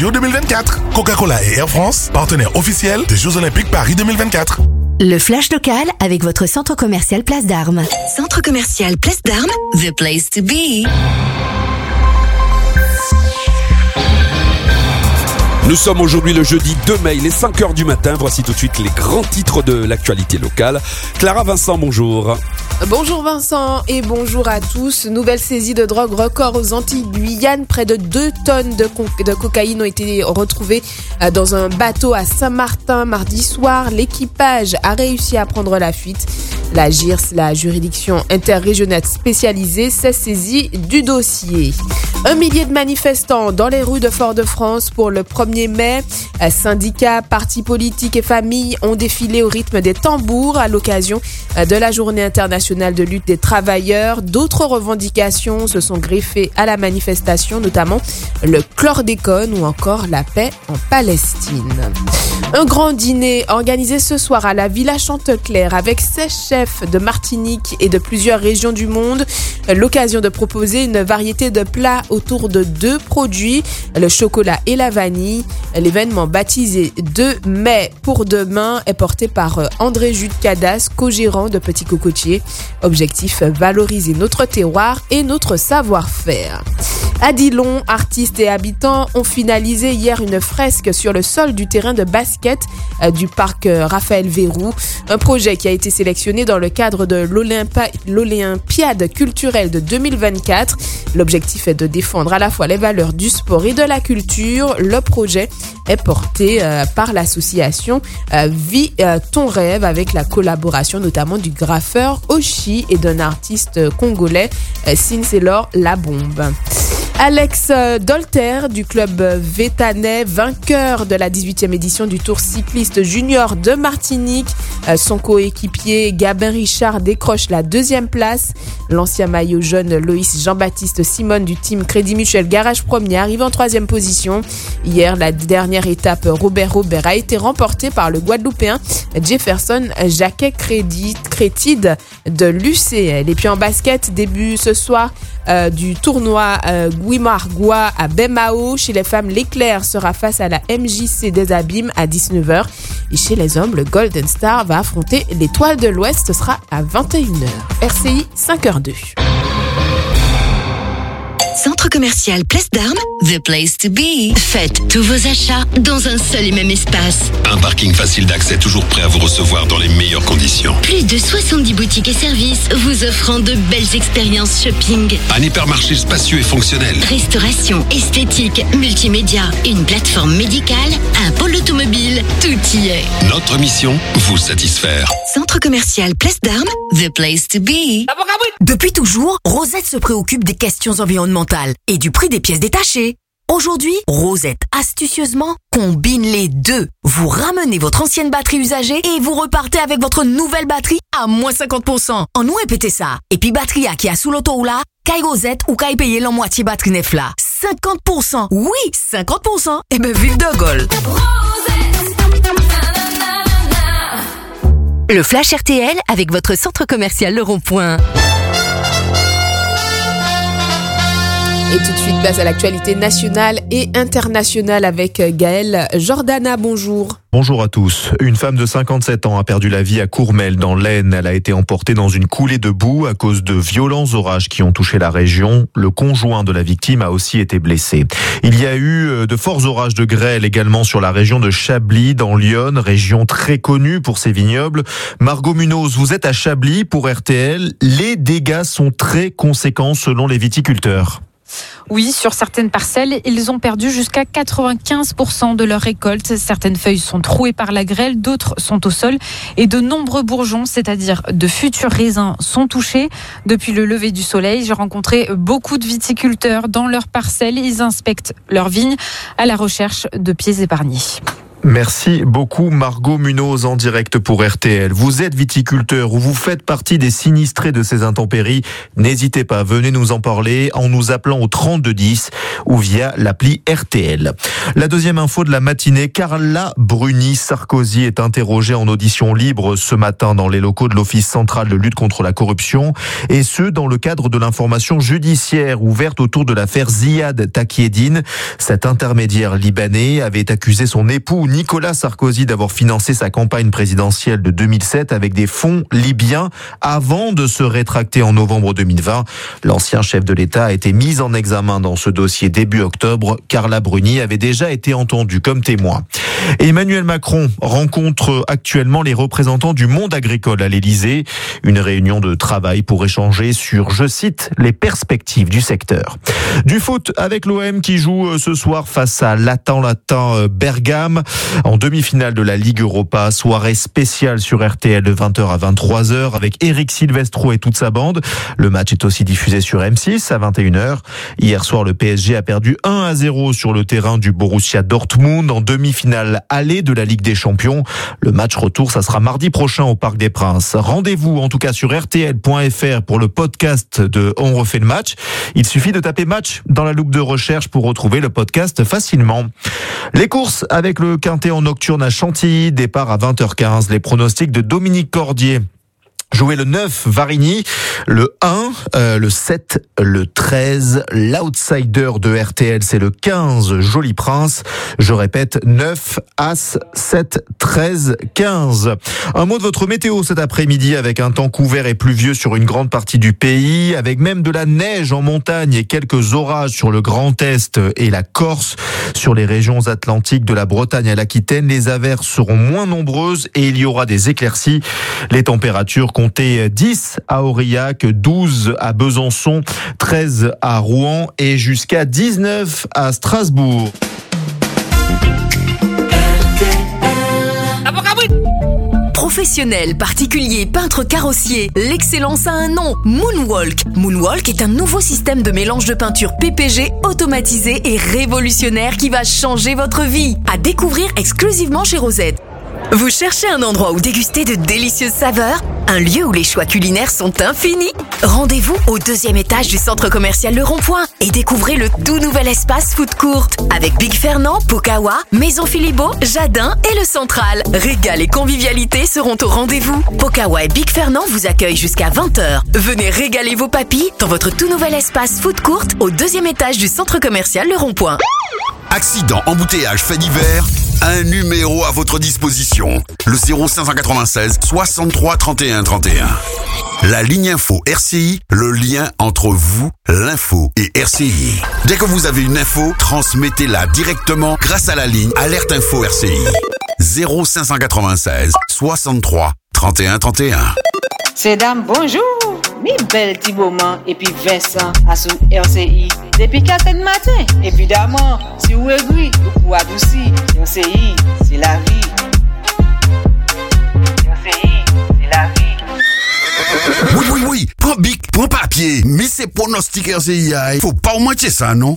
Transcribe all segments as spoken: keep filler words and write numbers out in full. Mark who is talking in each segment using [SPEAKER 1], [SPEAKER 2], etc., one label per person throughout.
[SPEAKER 1] J O deux mille vingt-quatre. Coca-Cola et Air France, partenaires officiels des Jeux Olympiques Paris deux mille vingt-quatre.
[SPEAKER 2] Le flash local avec votre centre commercial Place d'Armes.
[SPEAKER 3] Centre commercial Place d'Armes, the place to be.
[SPEAKER 4] Nous sommes aujourd'hui le jeudi deux mai, il est cinq heures du matin. Voici tout de suite les grands titres de l'actualité locale. Clara Vincent, bonjour.
[SPEAKER 5] Bonjour Vincent et bonjour à tous. Nouvelle saisie de drogue record aux Antilles Guyane. Près de deux tonnes de, co- de cocaïne ont été retrouvées dans un bateau à Saint-Martin mardi soir. L'équipage a réussi à prendre la fuite. La J I R S, la juridiction interrégionale spécialisée, s'est saisie du dossier. Un millier de manifestants dans les rues de Fort-de-France pour le premier mai. Syndicats, partis politiques et familles ont défilé au rythme des tambours à l'occasion de la journée internationale de lutte des travailleurs. D'autres revendications se sont greffées à la manifestation, notamment le chlordécone ou encore la paix en Palestine. Un grand dîner organisé ce soir à la Villa Chanteclair avec seize chefs de Martinique et de plusieurs régions du monde. L'occasion de proposer une variété de plats autour de deux produits, le chocolat et la vanille. L'événement baptisé deux mai pour demain est porté par André Jude Cadas, co-gérant de Petit Cocotier. Objectif, valoriser notre terroir et notre savoir-faire. À Dillon, artistes et habitants ont finalisé hier une fresque sur le sol du terrain de basket du parc Raphaël Verroux. Un projet qui a été sélectionné dans le cadre de l'Olympa- l'Olympiade culturelle de deux mille vingt-quatre. L'objectif est de défendre à la fois les valeurs du sport et de la culture. Le projet est porté euh, par l'association euh, Vis euh, ton rêve avec la collaboration notamment du graffeur Oshi et d'un artiste congolais, euh, Sincelor La Bombe. Alex Dolter du club Vétanais, vainqueur de la dix-huitième édition du Tour cycliste junior de Martinique. Son coéquipier Gabin Richard décroche la deuxième place. L'ancien maillot jaune Loïs Jean-Baptiste Simone du team Crédit Mutuel Garage Premier arrive en troisième position. Hier, la dernière étape Robert Robert a été remportée par le Guadeloupéen Jefferson Jacquet Crédit Crétide de l'U C L. Et puis en basket, début ce soir euh, du tournoi euh, Guimargois à Bemao. Chez les femmes, l'Éclair sera face à la M J C des Abîmes à dix-neuf heures. Et chez les hommes, le Golden Star va affronter l'Étoile de l'Ouest. Ce sera à vingt et une heures. R C I cinq heures deux.
[SPEAKER 3] Centre commercial Place d'Armes, the place to be. Faites tous vos achats dans un seul et même espace.
[SPEAKER 6] Un parking facile d'accès toujours prêt à vous recevoir dans les meilleures conditions.
[SPEAKER 3] Plus de soixante-dix boutiques et services vous offrant de belles expériences shopping.
[SPEAKER 6] Un hypermarché spacieux et fonctionnel.
[SPEAKER 3] Restauration, esthétique, multimédia, une plateforme médicale, un pôle automobile, tout y est.
[SPEAKER 6] Notre mission, vous satisfaire.
[SPEAKER 3] Centre commercial Place d'Armes, the place to be.
[SPEAKER 2] Depuis toujours, Rosette se préoccupe des questions environnementales et du prix des pièces détachées. Aujourd'hui, Rosette, astucieusement, combine les deux. Vous ramenez votre ancienne batterie usagée et vous repartez avec votre nouvelle batterie à moins cinquante pour cent. En nous répétez ça. Et puis batterie qui a sous l'auto ou là, caille Rosette ou caille payer la moitié batterie neuf là. cinquante pour cent. Oui, cinquante pour cent. Et ben vive de Gaulle. Le Flash R T L avec votre centre commercial Le Rond-Point.
[SPEAKER 5] Et tout de suite, place à l'actualité nationale et internationale avec Gaël Jordana. Bonjour.
[SPEAKER 7] Bonjour à tous. Une femme de cinquante-sept ans a perdu la vie à Courmel dans l'Aisne. Elle a été emportée dans une coulée de boue à cause de violents orages qui ont touché la région. Le conjoint de la victime a aussi été blessé. Il y a eu de forts orages de grêle également sur la région de Chablis dans l'Yonne, région très connue pour ses vignobles. Margot Munoz, vous êtes à Chablis pour R T L. Les dégâts sont très conséquents selon les viticulteurs.
[SPEAKER 8] Oui, sur certaines parcelles, ils ont perdu jusqu'à quatre-vingt-quinze pour cent de leur récolte. Certaines feuilles sont trouées par la grêle, d'autres sont au sol. Et de nombreux bourgeons, c'est-à-dire de futurs raisins, sont touchés. Depuis le lever du soleil, j'ai rencontré beaucoup de viticulteurs dans leurs parcelles. Ils inspectent leurs vignes à la recherche de pieds épargnés.
[SPEAKER 7] Merci beaucoup Margot Munoz en direct pour R T L. Vous êtes viticulteur ou vous faites partie des sinistrés de ces intempéries, n'hésitez pas, venez nous en parler en nous appelant au trente-deux dix ou via l'appli R T L. La deuxième info de la matinée, Carla Bruni Sarkozy est interrogée en audition libre ce matin dans les locaux de l'Office central de lutte contre la corruption, et ce dans le cadre de l'information judiciaire ouverte autour de l'affaire Ziad Takieddine. Cet intermédiaire libanais avait accusé son époux Nicolas Sarkozy d'avoir financé sa campagne présidentielle de deux mille sept avec des fonds libyens avant de se rétracter en novembre deux mille vingt. L'ancien chef de l'État a été mis en examen dans ce dossier début octobre. Carla Bruni avait déjà été entendue comme témoin. Et Emmanuel Macron rencontre actuellement les représentants du monde agricole à l'Élysée. Une réunion de travail pour échanger sur, je cite, les perspectives du secteur. Du foot avec l'O M qui joue ce soir face à l'Atan Latin Bergame en demi-finale de la Ligue Europa. Soirée spéciale sur R T L de vingt heures à vingt-trois heures avec Eric Silvestro et toute sa bande. Le match est aussi diffusé sur M six à vingt et une heures. Hier soir, le P S G a perdu un à zéro sur le terrain du Borussia Dortmund en demi-finale aller de la Ligue des Champions. Le match retour, ça sera mardi prochain au Parc des Princes. Rendez-vous en tout cas sur R T L point F R pour le podcast de On refait le match. Il suffit de taper match dans la loupe de recherche pour retrouver le podcast facilement. Les courses avec le Quintet en nocturne à Chantilly, départ à vingt heures quinze. Les pronostics de Dominique Cordier. Jouer le neuf, Varigny, le un, euh, le sept, le treize, l'outsider de R T L, c'est le quinze, Joli Prince. Je répète, neuf, As, sept, treize, quinze. Un mot de votre météo cet après-midi avec un temps couvert et pluvieux sur une grande partie du pays, avec même de la neige en montagne et quelques orages sur le Grand Est et la Corse. Sur les régions atlantiques de la Bretagne à l'Aquitaine, les averses seront moins nombreuses et il y aura des éclaircies. Les températures comptez dix à Aurillac, douze à Besançon, treize à Rouen et jusqu'à dix-neuf à Strasbourg.
[SPEAKER 2] Professionnels, particuliers, peintres carrossiers, l'excellence a un nom, Moonwalk. Moonwalk est un nouveau système de mélange de peinture P P G automatisé et révolutionnaire qui va changer votre vie. À découvrir exclusivement chez Rosette. Vous cherchez un endroit où déguster de délicieuses saveurs? Un lieu où les choix culinaires sont infinis? Rendez-vous au deuxième étage du centre commercial Le Rond-Point et découvrez le tout nouvel espace Food Court avec Big Fernand, Pokawa, Maison Philibeau, Jardin et le Central. Régal et convivialité seront au rendez-vous. Pokawa et Big Fernand vous accueillent jusqu'à vingt heures. Venez régaler vos papilles dans votre tout nouvel espace Food Court au deuxième étage du centre commercial Le Rond-Point.
[SPEAKER 6] Accident, embouteillage, fait divers, un numéro à votre disposition. Le zéro cinq cent quatre-vingt-seize soixante-trois trente et un trente et un. La ligne info R C I, le lien entre vous, l'info et R C I. Dès que vous avez une info, transmettez-la directement grâce à la ligne Alerte Info R C I. zéro cinq cent quatre-vingt-seize soixante-trois trente et un trente et un.
[SPEAKER 9] C'est dame, bonjour. Mi belle petit moment et puis Vincent à sous R C I. Depuis quatre heures du matin, évidemment, si vous aiguille, vous pouvez adoucir. R C I, c'est la vie. R C I, c'est la vie.
[SPEAKER 6] Oui, oui, oui, prends bic, prends papier. Mais c'est pronostic R C I. Faut pas manquer ça, non?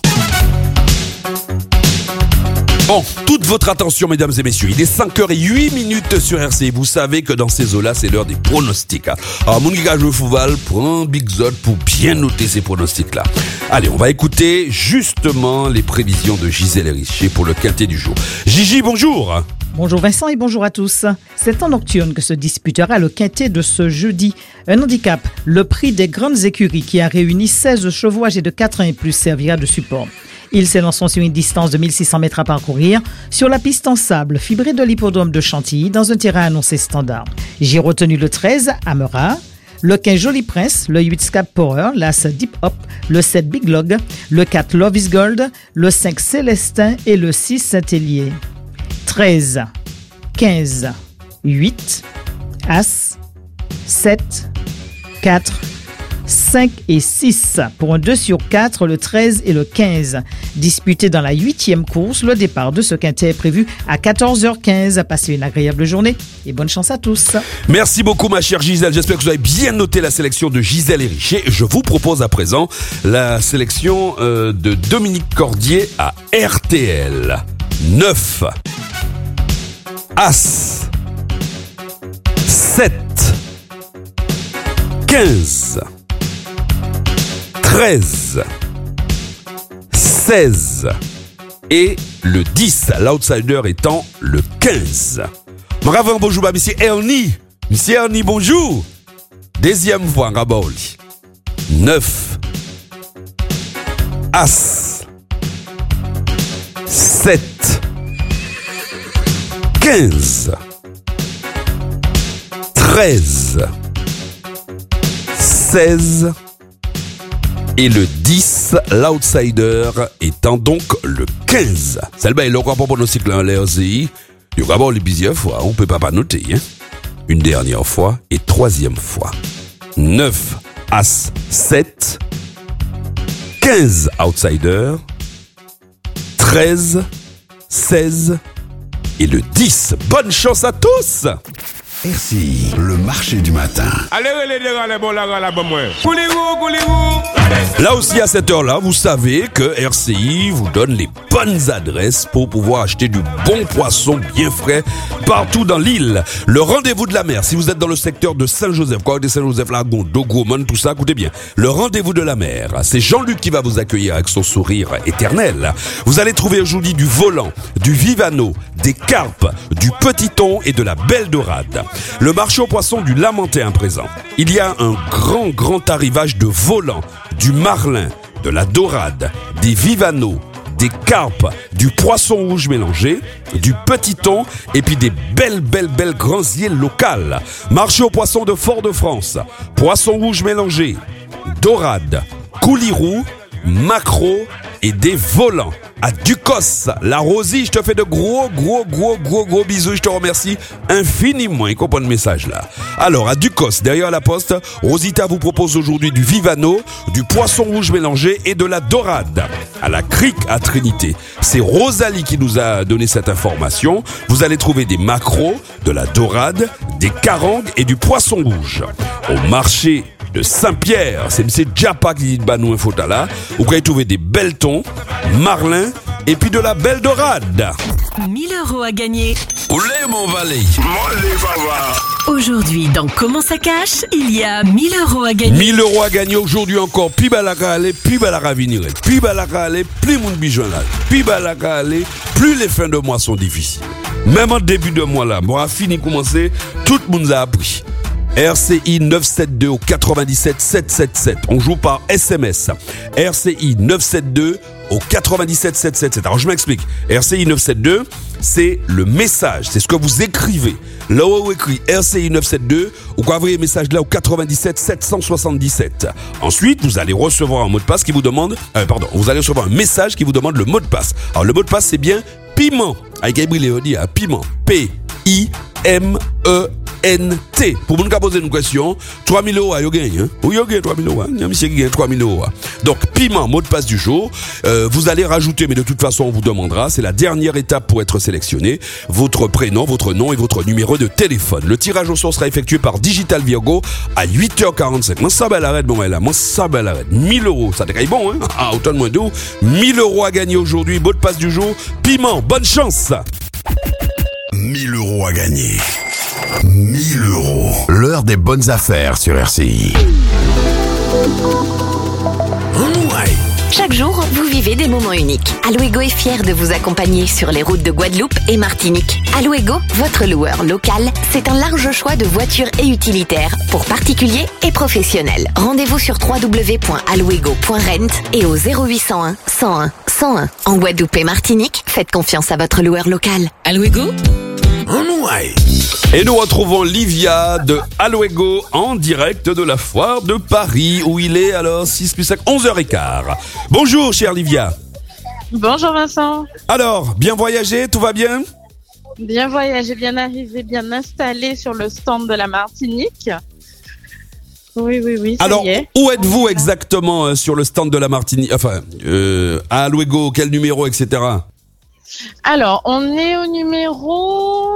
[SPEAKER 4] Bon, toute votre attention, mesdames et messieurs. Il est cinq heures huit minutes sur R C I. Vous savez que dans ces eaux-là, c'est l'heure des pronostics. Alors, mon gars, je fouval, prends un Big Zod pour bien noter ces pronostics-là. Allez, on va écouter justement les prévisions de Gisèle Richer pour le quintet du jour. Gigi, bonjour.
[SPEAKER 10] Bonjour Vincent et bonjour à tous. C'est en nocturne que se disputera le quintet de ce jeudi. Un handicap, le prix des grandes écuries qui a réuni seize chevaux âgés de quatre ans et plus servira de support. Ils s'élanceront sur une distance de mille six cents mètres à parcourir sur la piste en sable fibrée de l'hippodrome de Chantilly dans un terrain annoncé standard. J'ai retenu le treize, Amera, le quinze Joli Prince, le huit Scap Power, l'As Deep Hop, le sept Big Log, le quatre Love is Gold, le cinq Célestin et le six Saint-Hélier. treize, quinze, huit, As, sept, quatre, cinq et six. Pour un deux sur quatre, le treize et le quinze. Disputé dans la huitième course, le départ de ce quintet est prévu à quatorze heures quinze. Passez une agréable journée et bonne chance à tous.
[SPEAKER 4] Merci beaucoup ma chère Gisèle. J'espère que vous avez bien noté la sélection de Gisèle Richer. Je vous propose à présent la sélection euh, de Dominique Cordier à R T L. neuf, As, sept, quinze, treize, seize et le dix, l'outsider étant le quinze. Bravo, bonjour, monsieur Ernie. Monsieur Ernie, bonjour. Deuxième fois, Rabaoli. neuf, As, sept, quinze, treize, seize et le dix, l'outsider étant donc le quinze. C'est le bail, le rapport pour nos cycles en l'R C I. Il y aura les plusieurs fois, on peut pas pas noter, hein. Une dernière fois et troisième fois. neuf, As, sept, quinze, outsider, treize, seize et le dix. Bonne chance à tous!
[SPEAKER 6] R C I, le marché du matin.
[SPEAKER 11] Allez, allez, allez, allez, bon, là, là, bon, moi. Coulez-vous, coulez-vous.
[SPEAKER 4] Là aussi, à cette heure-là, vous savez que R C I vous donne les bonnes adresses pour pouvoir acheter du bon poisson bien frais partout dans l'île. Le rendez-vous de la mer, si vous êtes dans le secteur de Saint-Joseph, quoi, de Saint-Joseph, Lagon, Dogomon, tout ça, écoutez bien. Le rendez-vous de la mer, c'est Jean-Luc qui va vous accueillir avec son sourire éternel. Vous allez trouver aujourd'hui du volant, du vivano, des carpes, du petit thon et de la belle dorade. Le marché aux poissons du Lamentin présent. Il y a un grand, grand arrivage de volants, du marlin, de la dorade, des vivanos, des carpes, du poisson rouge mélangé, du petit thon et puis des belles, belles, belles gransiers locales. Marché aux poissons de Fort-de-France. Poisson rouge mélangé, dorade, coulirou, maquereau et des volants. À Ducos, la Rosie, je te fais de gros, gros, gros, gros, gros bisous. Je te remercie infiniment. Il comprend le message là. Alors, à Ducos, derrière la poste, Rosita vous propose aujourd'hui du vivano, du poisson rouge mélangé et de la dorade. À la crique à Trinité, c'est Rosalie qui nous a donné cette information. Vous allez trouver des maquereaux, de la dorade, des carangues et du poisson rouge. Au marché de Saint-Pierre, c'est M. Djapa qui dit de banou info là. Vous pouvez trouver des belles thons, marlin et puis de la belle dorade.
[SPEAKER 3] mille euros à gagner.
[SPEAKER 4] Oulé mon valet.
[SPEAKER 3] Aujourd'hui, dans Comment ça cache, il y a mille euros à gagner.
[SPEAKER 4] mille euros à gagner aujourd'hui encore. Puis balaka aller, puis balaka venir. Puis balaka aller, plus mon bijon là. Puis balaka aller, plus les fins de mois sont difficiles. Même en début de mois là, moi a fini commencer, tout le monde a appris. R C I neuf sept deux au quatre-vingt-dix-sept sept cent soixante-dix-sept. On joue par S M S. R C I neuf sept deux au quatre-vingt-dix-sept sept cent soixante-dix-sept. Alors je m'explique. R C I neuf sept deux, c'est le message, c'est ce que vous écrivez. Là où vous écrit R C I neuf sept deux, vous envoyez le message là au quatre-vingt-dix-sept sept cent soixante-dix-sept. Ensuite, vous allez recevoir un mot de passe qui vous demande, euh, pardon, vous allez recevoir un message qui vous demande le mot de passe. Alors le mot de passe c'est bien piment. Avec Gabriel Léoni, à piment. P I M E N T. Pour vous poser une question, trois mille euros, vous gagnez, hein? Vous gagnez trois mille euros, il y a un monsieur qui gagne trois mille euros. Donc, piment, mot de passe du jour. Euh, vous allez rajouter, mais de toute façon, on vous demandera, c'est la dernière étape pour être sélectionné, votre prénom, votre nom et votre numéro de téléphone. Le tirage au sort sera effectué par Digital Virgo à huit heures quarante-cinq. Moi, ça belle arrête, bon, là, moi, ça belle arrête. mille euros, ça décaille bon, hein? Ah, autant de moins d'eau. mille euros à gagner aujourd'hui, mot de passe du jour. Piment, bonne chance!
[SPEAKER 6] mille euros à gagner. mille euros. L'heure des bonnes affaires sur R C I.
[SPEAKER 2] Chaque jour, vous vivez des moments uniques. Alouego est fier de vous accompagner sur les routes de Guadeloupe et Martinique. Alouego, votre loueur local, c'est un large choix de voitures et utilitaires pour particuliers et professionnels. Rendez-vous sur w w w point alouego point rent et au zéro huit cent un cent un cent un. En Guadeloupe et Martinique, faites confiance à votre loueur local. Alouego.
[SPEAKER 4] Et nous retrouvons Livia de Alouego en direct de la foire de Paris où il est alors six plus cinq, onze heures quinze. Bonjour chère Livia.
[SPEAKER 12] Bonjour Vincent.
[SPEAKER 4] Alors, bien voyagé, tout va bien?
[SPEAKER 12] Bien voyagé, bien arrivé, bien installé sur le stand de la Martinique. Oui, oui, oui, ça
[SPEAKER 4] alors,
[SPEAKER 12] y est.
[SPEAKER 4] où êtes-vous exactement euh, sur le stand de la Martinique? Enfin, euh, à Alouego, quel numéro, et cetera.
[SPEAKER 12] Alors, on est au numéro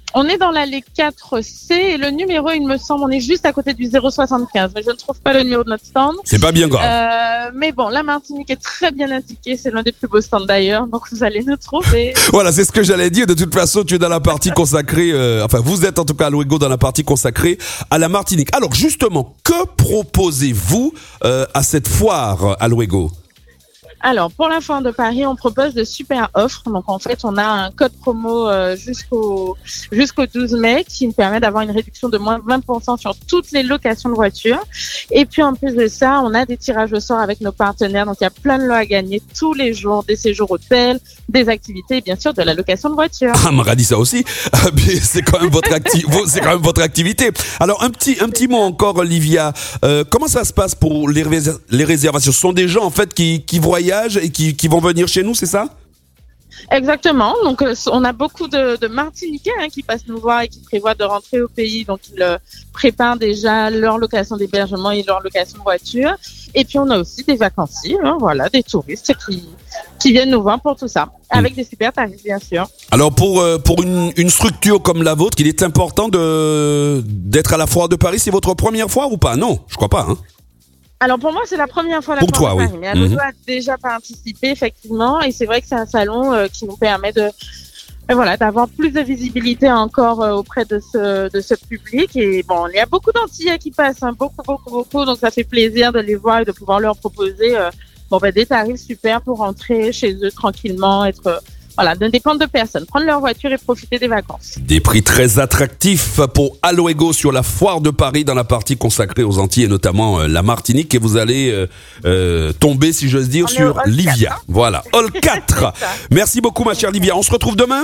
[SPEAKER 12] On est dans l'allée quatre C et le numéro, il me semble, on est juste à côté du zéro soixante-quinze. Mais je ne trouve pas le numéro de notre stand.
[SPEAKER 4] C'est pas bien grave.
[SPEAKER 12] Euh, mais bon, la Martinique est très bien indiquée. C'est l'un des plus beaux stands d'ailleurs. Donc vous allez nous trouver.
[SPEAKER 4] Voilà, c'est ce que j'allais dire. De toute façon, tu es dans la partie consacrée, euh, enfin, vous êtes en tout cas à Luego dans la partie consacrée à la Martinique. Alors justement, que proposez-vous euh, à cette foire à Luego?
[SPEAKER 12] Alors, pour la foire de Paris, on propose de super offres. Donc, en fait, on a un code promo euh, jusqu'au jusqu'au douze mai qui nous permet d'avoir une réduction de moins de vingt pour cent sur toutes les locations de voitures. Et puis, en plus de ça, on a des tirages au sort avec nos partenaires. Donc, il y a plein de lots à gagner tous les jours, des séjours hôtels, des activités et bien sûr de la location de voitures.
[SPEAKER 4] Ah, m'a dit ça aussi. C'est quand même votre acti- c'est quand même votre activité. Alors, un petit un petit mot encore, Olivia. Euh, comment ça se passe pour les, rés- les réservations? Ce sont des gens en fait qui qui voyagent et qui, qui vont venir chez nous, c'est ça?
[SPEAKER 12] Exactement. Donc, euh, on a beaucoup de, de Martiniquais hein, qui passent nous voir et qui prévoient de rentrer au pays. Donc, ils euh, préparent déjà leur location d'hébergement et leur location de voiture. Et puis, on a aussi des vacanciers, hein, voilà, des touristes qui qui viennent nous voir pour tout ça, avec mmh. des super tarifs, bien sûr.
[SPEAKER 4] Alors, pour euh, pour une, une structure comme la vôtre, il est important de d'être à la foire de Paris. C'est votre première fois ou pas? Non, je crois pas. Hein.
[SPEAKER 12] Alors pour moi c'est la première fois à la
[SPEAKER 4] pour toi,
[SPEAKER 12] de Paris,
[SPEAKER 4] oui.
[SPEAKER 12] mais Alonso
[SPEAKER 4] mmh.
[SPEAKER 12] a déjà participé effectivement et c'est vrai que c'est un salon euh, qui nous permet de euh, voilà d'avoir plus de visibilité encore euh, auprès de ce de ce public et bon il y a beaucoup d'Antillais qui passent hein, beaucoup beaucoup beaucoup donc ça fait plaisir de les voir et de pouvoir leur proposer euh, bon ben des tarifs super pour rentrer chez eux tranquillement être euh, Voilà, ne dépendre de personne. Prendre leur voiture et profiter des vacances.
[SPEAKER 4] Des prix très attractifs pour Aluego sur la foire de Paris dans la partie consacrée aux Antilles et notamment euh, la Martinique. Et vous allez euh, euh, tomber, si j'ose dire,
[SPEAKER 12] On
[SPEAKER 4] sur Livia.
[SPEAKER 12] quatre, hein.
[SPEAKER 4] Voilà, Hall quatre. Merci beaucoup, ma chère Livia. On se retrouve demain?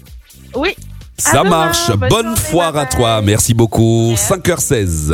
[SPEAKER 12] Oui.
[SPEAKER 4] Ça
[SPEAKER 12] demain,
[SPEAKER 4] marche.
[SPEAKER 12] bonne
[SPEAKER 4] Bonne
[SPEAKER 12] journée,
[SPEAKER 4] foire
[SPEAKER 12] bye
[SPEAKER 4] à toi. Merci beaucoup.
[SPEAKER 12] Merci.
[SPEAKER 4] cinq heures seize.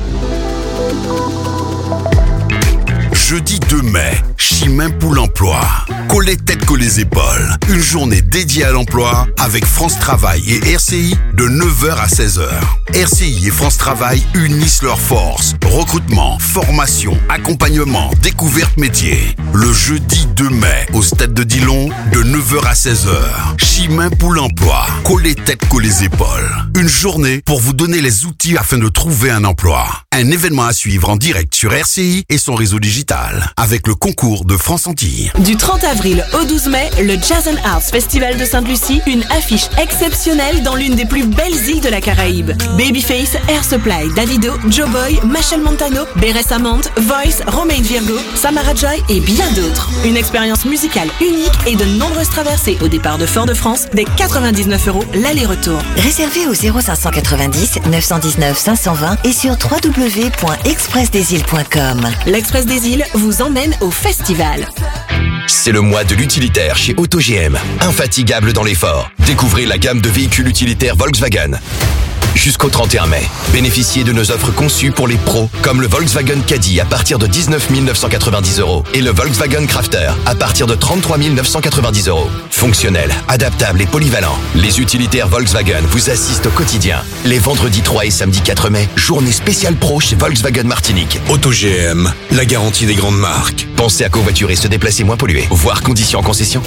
[SPEAKER 6] Jeudi deux mai, Chimay pour l'emploi. Collez tête, collez épaules. Une journée dédiée à l'emploi avec France Travail et R C I de neuf heures à seize heures. R C I et France Travail unissent leurs forces. Recrutement, formation, accompagnement, découverte métier. Le jeudi deux mai, au stade de Dillon, de neuf heures à seize heures. Chimay pour l'emploi. Collez tête, collez épaules. Une journée pour vous donner les outils afin de trouver un emploi. Un événement à suivre en direct sur R C I et son réseau digital. Avec le concours de France Antilles.
[SPEAKER 13] Du trente avril au douze mai, le Jazz and Arts Festival de Sainte-Lucie, une affiche exceptionnelle dans l'une des plus belles îles de la Caraïbe. Babyface, Air Supply, Davido, Joe Boy, Machel Montano, Beres Hammond, Voice, Romain Virgo, Samara Joy et bien d'autres. Une expérience musicale unique et de nombreuses traversées au départ de Fort-de-France dès quatre-vingt-dix-neuf euros l'aller-retour.
[SPEAKER 14] Réservez au zéro cinq cent quatre-vingt-dix neuf cent dix-neuf cinq cent vingt et sur w w w point express des îles point com.
[SPEAKER 13] L'Express des îles vous emmène au festival.
[SPEAKER 15] C'est le mois de l'utilitaire chez Auto G M. Infatigable dans l'effort. Découvrez la gamme de véhicules utilitaires Volkswagen. Jusqu'au trente et un mai, bénéficiez de nos offres conçues pour les pros, comme le Volkswagen Caddy à partir de dix-neuf mille neuf cent quatre-vingt-dix euros et le Volkswagen Crafter à partir de trente-trois mille neuf cent quatre-vingt-dix euros. Fonctionnel, adaptable et polyvalent, les utilitaires Volkswagen vous assistent au quotidien. Les vendredis trois et samedi quatre mai, journée spéciale pro chez Volkswagen Martinique.
[SPEAKER 16] Auto G M, la garantie des grandes marques.
[SPEAKER 15] Pensez à covoiturer et se déplacer moins pollué. Voir conditions en concession.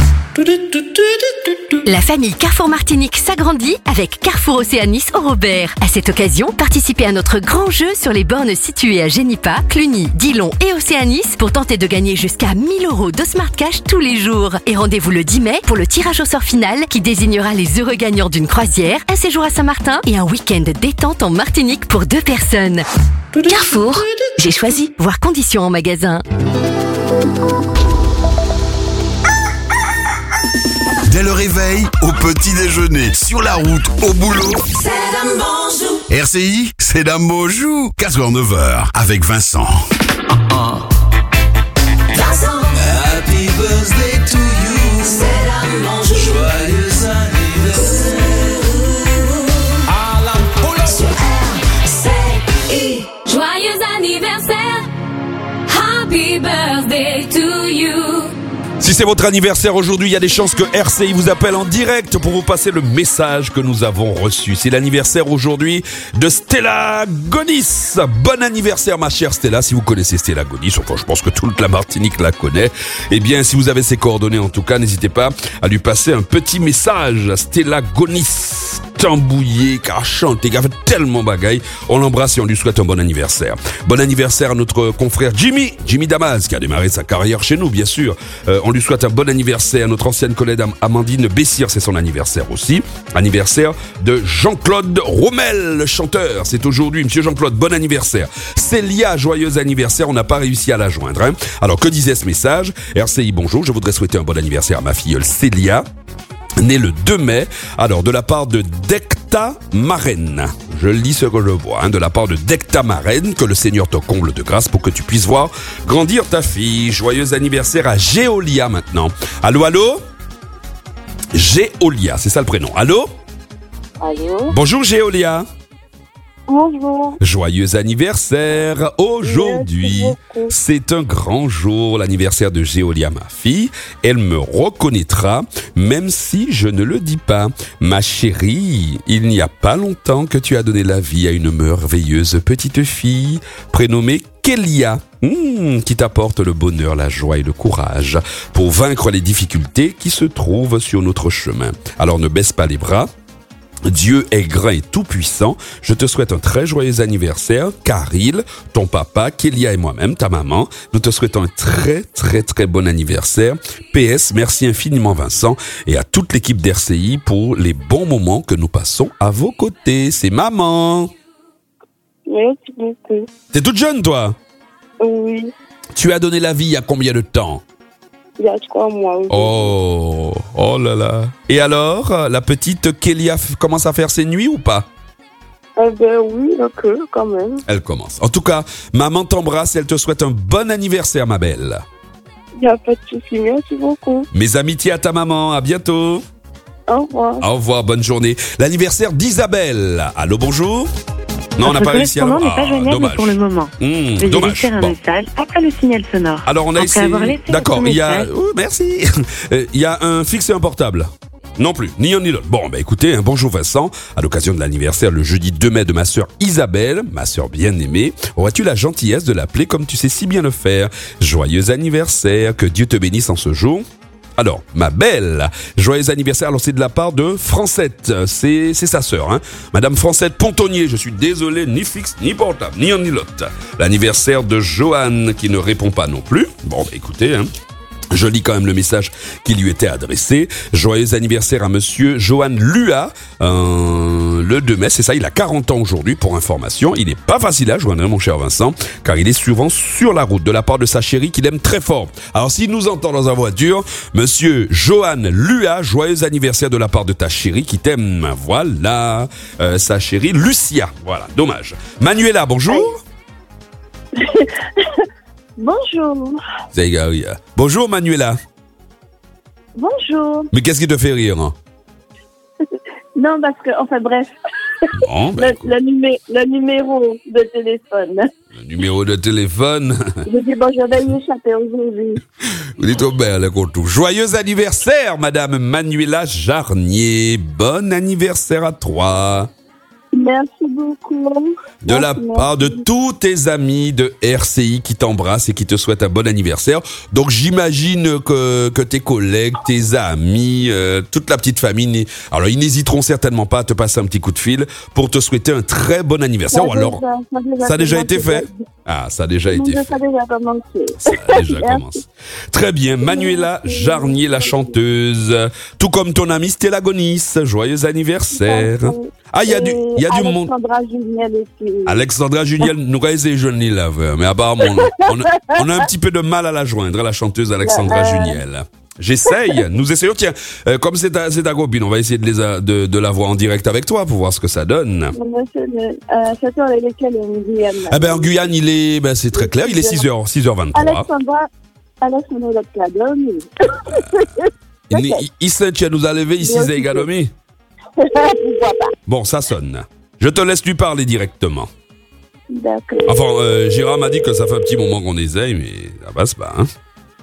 [SPEAKER 2] La famille Carrefour Martinique s'agrandit avec Carrefour Océanis au Robert. À cette occasion, participez à notre grand jeu sur les bornes situées à Génipa, Cluny, Dillon et Océanis pour tenter de gagner jusqu'à mille euros de Smart Cash tous les jours. Et rendez-vous le dix mai pour le tirage au sort final qui désignera les heureux gagnants d'une croisière, un séjour à Saint-Martin et un week-end détente en Martinique pour deux personnes. Carrefour, j'ai choisi. Voir conditions en magasin.
[SPEAKER 6] Dès le réveil, au petit déjeuner, sur la route, au boulot.
[SPEAKER 17] C'est Dame Bonjour.
[SPEAKER 6] R C I, c'est Dame Bonjour. quatre heures neuf heures avec Vincent.
[SPEAKER 17] Vincent.
[SPEAKER 18] Happy birthday to you.
[SPEAKER 17] C'est Dame Bonjour.
[SPEAKER 18] Joyeux anniversaire.
[SPEAKER 17] Sur R C I.
[SPEAKER 19] Joyeux anniversaire. Happy birthday to you.
[SPEAKER 4] Si c'est votre anniversaire aujourd'hui, il y a des chances que R C I vous appelle en direct pour vous passer le message que nous avons reçu. C'est l'anniversaire aujourd'hui de Stella Gonis. Bon anniversaire ma chère Stella. Si vous connaissez Stella Gonis, enfin je pense que toute la Martinique la connaît. Eh bien si vous avez ses coordonnées en tout cas, n'hésitez pas à lui passer un petit message. Stella Gonis. tambouillé, qui a chanté, qui a fait tellement bagaille. On l'embrasse et on lui souhaite un bon anniversaire. Bon anniversaire à notre confrère Jimmy, Jimmy Damas, qui a démarré sa carrière chez nous, bien sûr. Euh, on lui souhaite un bon anniversaire. Notre ancienne collègue Amandine Bessire, c'est son anniversaire aussi. Anniversaire de Jean-Claude Rommel, le chanteur. C'est aujourd'hui, monsieur Jean-Claude, bon anniversaire. Célia, joyeux anniversaire. On n'a pas réussi à la joindre. Hein. Alors, que disait ce message? R C I, bonjour. Je voudrais souhaiter un bon anniversaire à ma filleule Célia, née le deux mai. Alors, de la part de Decta Marraine. Je lis ce que je vois. Hein, de la part de Decta Marraine, que le Seigneur te comble de grâce pour que tu puisses voir grandir ta fille. Joyeux anniversaire à Géolia maintenant. Allô, allô? Géolia, c'est ça le prénom. Allô?
[SPEAKER 20] Allô?
[SPEAKER 4] Bonjour Géolia.
[SPEAKER 20] Bonjour.
[SPEAKER 4] Joyeux anniversaire. Aujourd'hui, c'est un grand jour, l'anniversaire de Géolia, ma fille. Elle me reconnaîtra, même si je ne le dis pas. Ma chérie, il n'y a pas longtemps que tu as donné la vie à une merveilleuse petite fille prénommée Kélia, mmh, qui t'apporte le bonheur, la joie et le courage pour vaincre les difficultés qui se trouvent sur notre chemin. Alors ne baisse pas les bras. Dieu est grand et tout-puissant. Je te souhaite un très joyeux anniversaire. Caril, ton papa, Kélia et moi-même, ta maman, nous te souhaitons un très très très bon anniversaire. P S, merci infiniment Vincent et à toute l'équipe d'R C I pour les bons moments que nous passons à vos côtés. C'est maman.
[SPEAKER 20] Merci beaucoup.
[SPEAKER 4] T'es toute jeune, toi?
[SPEAKER 20] Oui.
[SPEAKER 4] Tu as donné la vie il y a combien de temps?
[SPEAKER 20] Il y a trois mois. Oui.
[SPEAKER 4] Oh, oh là là. Et alors, la petite Kélia commence à faire ses nuits ou pas?
[SPEAKER 20] Eh ben oui, ok, quand même.
[SPEAKER 4] Elle commence. En tout cas, maman t'embrasse et elle te souhaite un bon anniversaire, ma belle.
[SPEAKER 20] Il n'y a pas de souci, merci beaucoup.
[SPEAKER 4] Mes amitiés à ta maman, à bientôt.
[SPEAKER 20] Au revoir.
[SPEAKER 4] Au revoir, bonne journée. L'anniversaire d'Isabelle. Allô, bonjour. Non, on n'a pas réussi à...
[SPEAKER 21] Le n'est pas joignable
[SPEAKER 4] dommage.
[SPEAKER 21] pour le moment.
[SPEAKER 4] Mmh,
[SPEAKER 21] Veuillez
[SPEAKER 4] dommage.
[SPEAKER 21] laisser un
[SPEAKER 4] Bon.
[SPEAKER 21] message après le signal sonore.
[SPEAKER 4] Alors, on a
[SPEAKER 21] Après
[SPEAKER 4] essayé...
[SPEAKER 21] avoir laissé
[SPEAKER 4] D'accord,
[SPEAKER 21] votre
[SPEAKER 4] il y a...
[SPEAKER 21] message-
[SPEAKER 4] Oh, merci. Euh, Il y a un fixe et un portable. Non plus, ni un ni l'autre. Bon, bah écoutez, hein, bonjour Vincent. À l'occasion de l'anniversaire le jeudi deux mai de ma sœur Isabelle, ma sœur bien-aimée, aurais-tu la gentillesse de l'appeler comme tu sais si bien le faire? Joyeux anniversaire, que Dieu te bénisse en ce jour. Alors, ma belle, joyeux anniversaire. Alors, c'est de la part de Francette. C'est, c'est sa sœur, hein. Madame Francette Pontonnier. Je suis désolé, ni fixe, ni portable, ni un ni l'autre. L'anniversaire de Joanne, qui ne répond pas non plus. Bon, bah, écoutez, hein. Je lis quand même le message qui lui était adressé. Joyeux anniversaire à monsieur Johan Lua, euh, le deux mai, c'est ça, il a quarante ans aujourd'hui, pour information. Il n'est pas facile à joindre, mon cher Vincent, car il est souvent sur la route, de la part de sa chérie qu'il aime très fort. Alors, s'il nous entend dans sa voiture, monsieur Johan Lua, joyeux anniversaire de la part de ta chérie qui t'aime. Voilà, euh, sa chérie Lucia. Voilà, dommage. Manuela, bonjour.
[SPEAKER 20] Bonjour.
[SPEAKER 4] Bonjour Manuela.
[SPEAKER 20] Bonjour.
[SPEAKER 4] Mais qu'est-ce qui te fait rire, hein?
[SPEAKER 20] Non, parce que, enfin bref,
[SPEAKER 4] Bon, ben,
[SPEAKER 20] le, le, numé- le numéro de téléphone.
[SPEAKER 4] le numéro de téléphone.
[SPEAKER 20] Je dis, bon, je vais y échapper aujourd'hui.
[SPEAKER 4] Vous dites au bel, tout. Joyeux anniversaire, Madame Manuela Jarnier. Bon anniversaire à toi.
[SPEAKER 20] Merci beaucoup.
[SPEAKER 4] De la
[SPEAKER 20] Merci,
[SPEAKER 4] part de
[SPEAKER 20] merci.
[SPEAKER 4] tous tes amis de R C I qui t'embrassent et qui te souhaitent un bon anniversaire. Donc j'imagine que, que tes collègues, tes amis, euh, toute la petite famille, n'est- alors ils n'hésiteront certainement pas à te passer un petit coup de fil pour te souhaiter un très bon anniversaire.
[SPEAKER 20] Ça
[SPEAKER 4] Ou alors,
[SPEAKER 20] déjà-
[SPEAKER 4] ça a déjà été
[SPEAKER 20] commencé.
[SPEAKER 4] fait? Ah, ça a déjà
[SPEAKER 20] Non,
[SPEAKER 4] été
[SPEAKER 20] Ça
[SPEAKER 4] fait.
[SPEAKER 20] a déjà commencé.
[SPEAKER 4] Ça a déjà
[SPEAKER 20] Merci.
[SPEAKER 4] commencé. Très bien. Manuela Jarnier, la chanteuse. Tout comme ton amie Stella Gonis. Joyeux anniversaire. Ah, il y a du, il y a du monde.
[SPEAKER 20] Alexandra Juniel aussi.
[SPEAKER 4] Alexandra Juniel, nous réalisons jeunes là, mais apparemment, on a, on a un petit peu de mal à la joindre, la chanteuse Alexandra
[SPEAKER 20] Euh.
[SPEAKER 4] Juniel. J'essaye, nous essayons, tiens, euh, comme c'est ta, c'est ta copine, on va essayer de, les a- de, de la voir en direct avec toi pour voir ce que ça donne.
[SPEAKER 20] Monsieur, euh, c'est sur lesquels on dit.
[SPEAKER 4] Eh ben, en Guyane, il est, ben, c'est très clair, il est six heures, six heures vingt-trois.
[SPEAKER 20] Alexandra, Alexandra Lecladom.
[SPEAKER 4] Il, il, il sait, tu nous a levé ici, c'est également.
[SPEAKER 20] Pourquoi pas?
[SPEAKER 4] Bon, ça sonne. Je te laisse lui parler directement.
[SPEAKER 20] D'accord.
[SPEAKER 4] Enfin, euh, Gérard m'a dit que ça fait un petit moment qu'on essaye, mais ça passe pas, hein.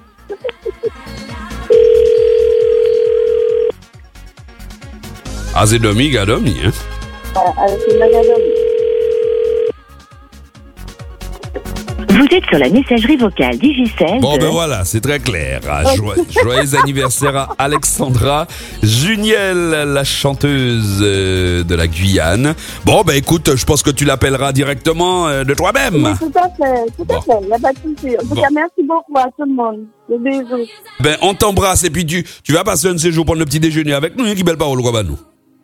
[SPEAKER 4] Ah, c'est Domi, Gadomi, hein.
[SPEAKER 20] Alexandra Lecladom.
[SPEAKER 21] Vous êtes sur la messagerie vocale Digicel.
[SPEAKER 4] Bon, ben voilà, c'est très clair. Jo- joyeux anniversaire à Alexandra Juniel, la chanteuse euh, de la Guyane. Bon, ben écoute, je pense que tu l'appelleras directement euh, de toi-même.
[SPEAKER 20] Oui, tout à fait, tout à fait, il n'y a pas de souci. En tout
[SPEAKER 4] Bon.
[SPEAKER 20] cas, merci beaucoup à tout le monde. Des bisous.
[SPEAKER 4] Ben, on t'embrasse et puis tu, tu vas passer un de ces jours prendre le petit déjeuner avec nous. Hein, qui belle parole, quoi, bah, nous.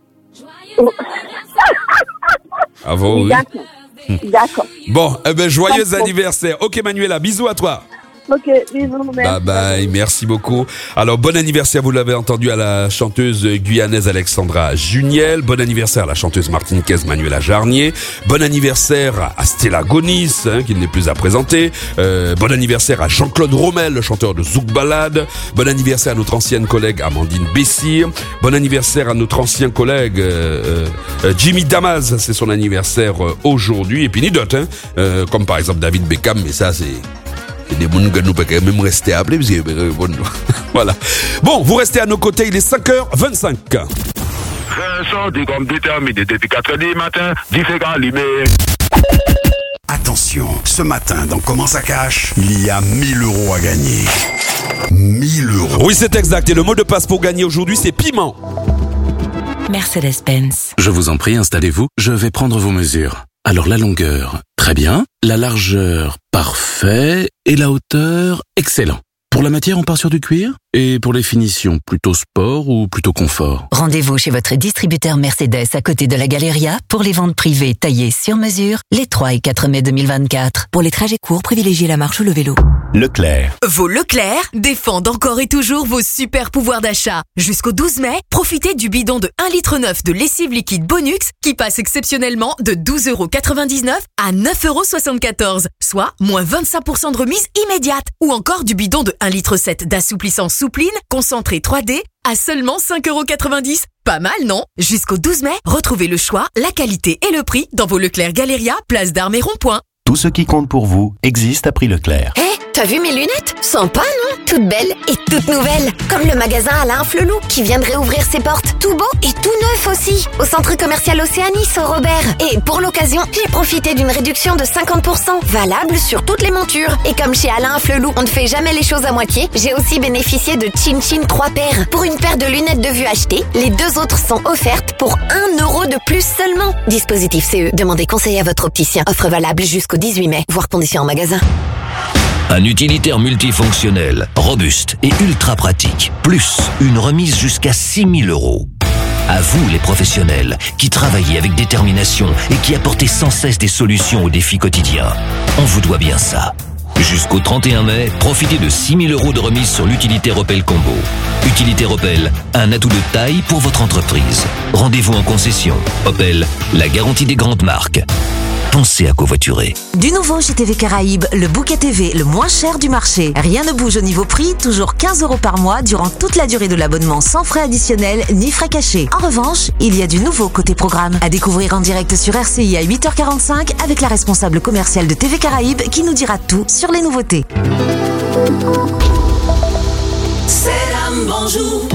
[SPEAKER 4] Ah bon, oui.
[SPEAKER 20] D'accord. D'accord.
[SPEAKER 4] Bon, eh ben, joyeux
[SPEAKER 20] D'accord.
[SPEAKER 4] anniversaire. Ok, Manuela, bisous à toi.
[SPEAKER 20] Ok, bisous, merci.
[SPEAKER 4] Bye bye, merci beaucoup. Alors, bon anniversaire, vous l'avez entendu, à la chanteuse guyanaise Alexandra Juniel. Bon anniversaire à la chanteuse martiniquaise Manuela Jarnier. Bon anniversaire à Stella Gonis, hein, qui n'est plus à présenter. Euh, bon anniversaire à Jean-Claude Rommel, le chanteur de Zouk Ballade. Bon anniversaire à notre ancienne collègue Amandine Bessir. Bon anniversaire à notre ancien collègue euh, euh, Jimmy Damas, c'est son anniversaire euh, aujourd'hui. Et puis ni d'autres, hein, euh, comme par exemple David Beckham, mais ça c'est... C'est des gens que nous pouvons même rester appelés, parce que, euh, bon, voilà. Bon, vous restez à nos côtés, il est cinq heures vingt-cinq.
[SPEAKER 11] Vincent, dit comme déterminé depuis quatre heures du matin, dit c'est allumé.
[SPEAKER 6] Attention, ce matin, dans Comment ça cache, il y a mille euros à gagner. mille euros.
[SPEAKER 4] Oui, c'est exact. Et le mot de passe pour gagner aujourd'hui, c'est piment.
[SPEAKER 1] Mercedes-Benz. Je vous en prie, installez-vous. Je vais prendre vos mesures. Alors la longueur, très bien. La largeur, parfait. Et la hauteur, excellent. Pour la matière, on part sur du cuir. Et pour les finitions, plutôt sport ou plutôt confort?
[SPEAKER 2] Rendez-vous chez votre distributeur Mercedes à côté de la Galeria pour les ventes privées taillées sur mesure les trois et quatre mai deux mille vingt-quatre. Pour les trajets courts, privilégiez la marche ou le vélo.
[SPEAKER 22] Leclerc.
[SPEAKER 2] Vos Leclerc défendent encore et toujours vos super pouvoirs d'achat. Jusqu'au douze mai, profitez du bidon de un litre neuf de lessive liquide Bonux qui passe exceptionnellement de douze euros quatre-vingt-dix-neuf à neuf euros soixante-quatorze, soit moins vingt-cinq pour cent de remise immédiate. Ou encore du bidon de un litre sept d'assouplissant Soupline concentré trois D à seulement cinq euros quatre-vingt-dix. Pas mal, non? Jusqu'au douze mai, retrouvez le choix, la qualité et le prix dans vos Leclerc Galeria, Place d'Armes et Rond-Point.
[SPEAKER 22] Tout ce qui compte pour vous existe à prix Leclerc.
[SPEAKER 23] Hé, hey, t'as vu mes lunettes? Sympa, non? Toutes belles et toutes nouvelles. Comme le magasin Alain Flelou qui vient de réouvrir ses portes. Tout beau et tout neuf aussi. Au centre commercial Océanis, au Robert. Et pour l'occasion, j'ai profité d'une réduction de cinquante pour cent. Valable sur toutes les montures. Et comme chez Alain Flelou, on ne fait jamais les choses à moitié, j'ai aussi bénéficié de Chin Chin trois paires. Pour une paire de lunettes de vue achetées, les deux autres sont offertes pour un euro de plus seulement. Dispositif C E. Demandez conseil à votre opticien. Offre valable jusqu'au dix-huit mai. Voir conditions en magasin.
[SPEAKER 24] Un utilitaire multifonctionnel, robuste et ultra pratique. Plus une remise jusqu'à six mille euros. À vous les professionnels qui travaillez avec détermination et qui apportez sans cesse des solutions aux défis quotidiens. On vous doit bien ça. Jusqu'au trente et un mai, profitez de six mille euros de remise sur l'utilitaire Opel Combo. Utilitaire Opel, un atout de taille pour votre entreprise. Rendez-vous en concession. Opel, la garantie des grandes marques. Pensez à covoiturer.
[SPEAKER 2] Du nouveau chez T V Caraïbes, le bouquet T V le moins cher du marché. Rien ne bouge au niveau prix, toujours quinze euros par mois durant toute la durée de l'abonnement sans frais additionnels ni frais cachés. En revanche, il y a du nouveau côté programme. À découvrir en direct sur R C I à huit heures quarante-cinq avec la responsable commerciale de T V Caraïbes qui nous dira tout sur les nouveautés.
[SPEAKER 17] C'est un bonjour.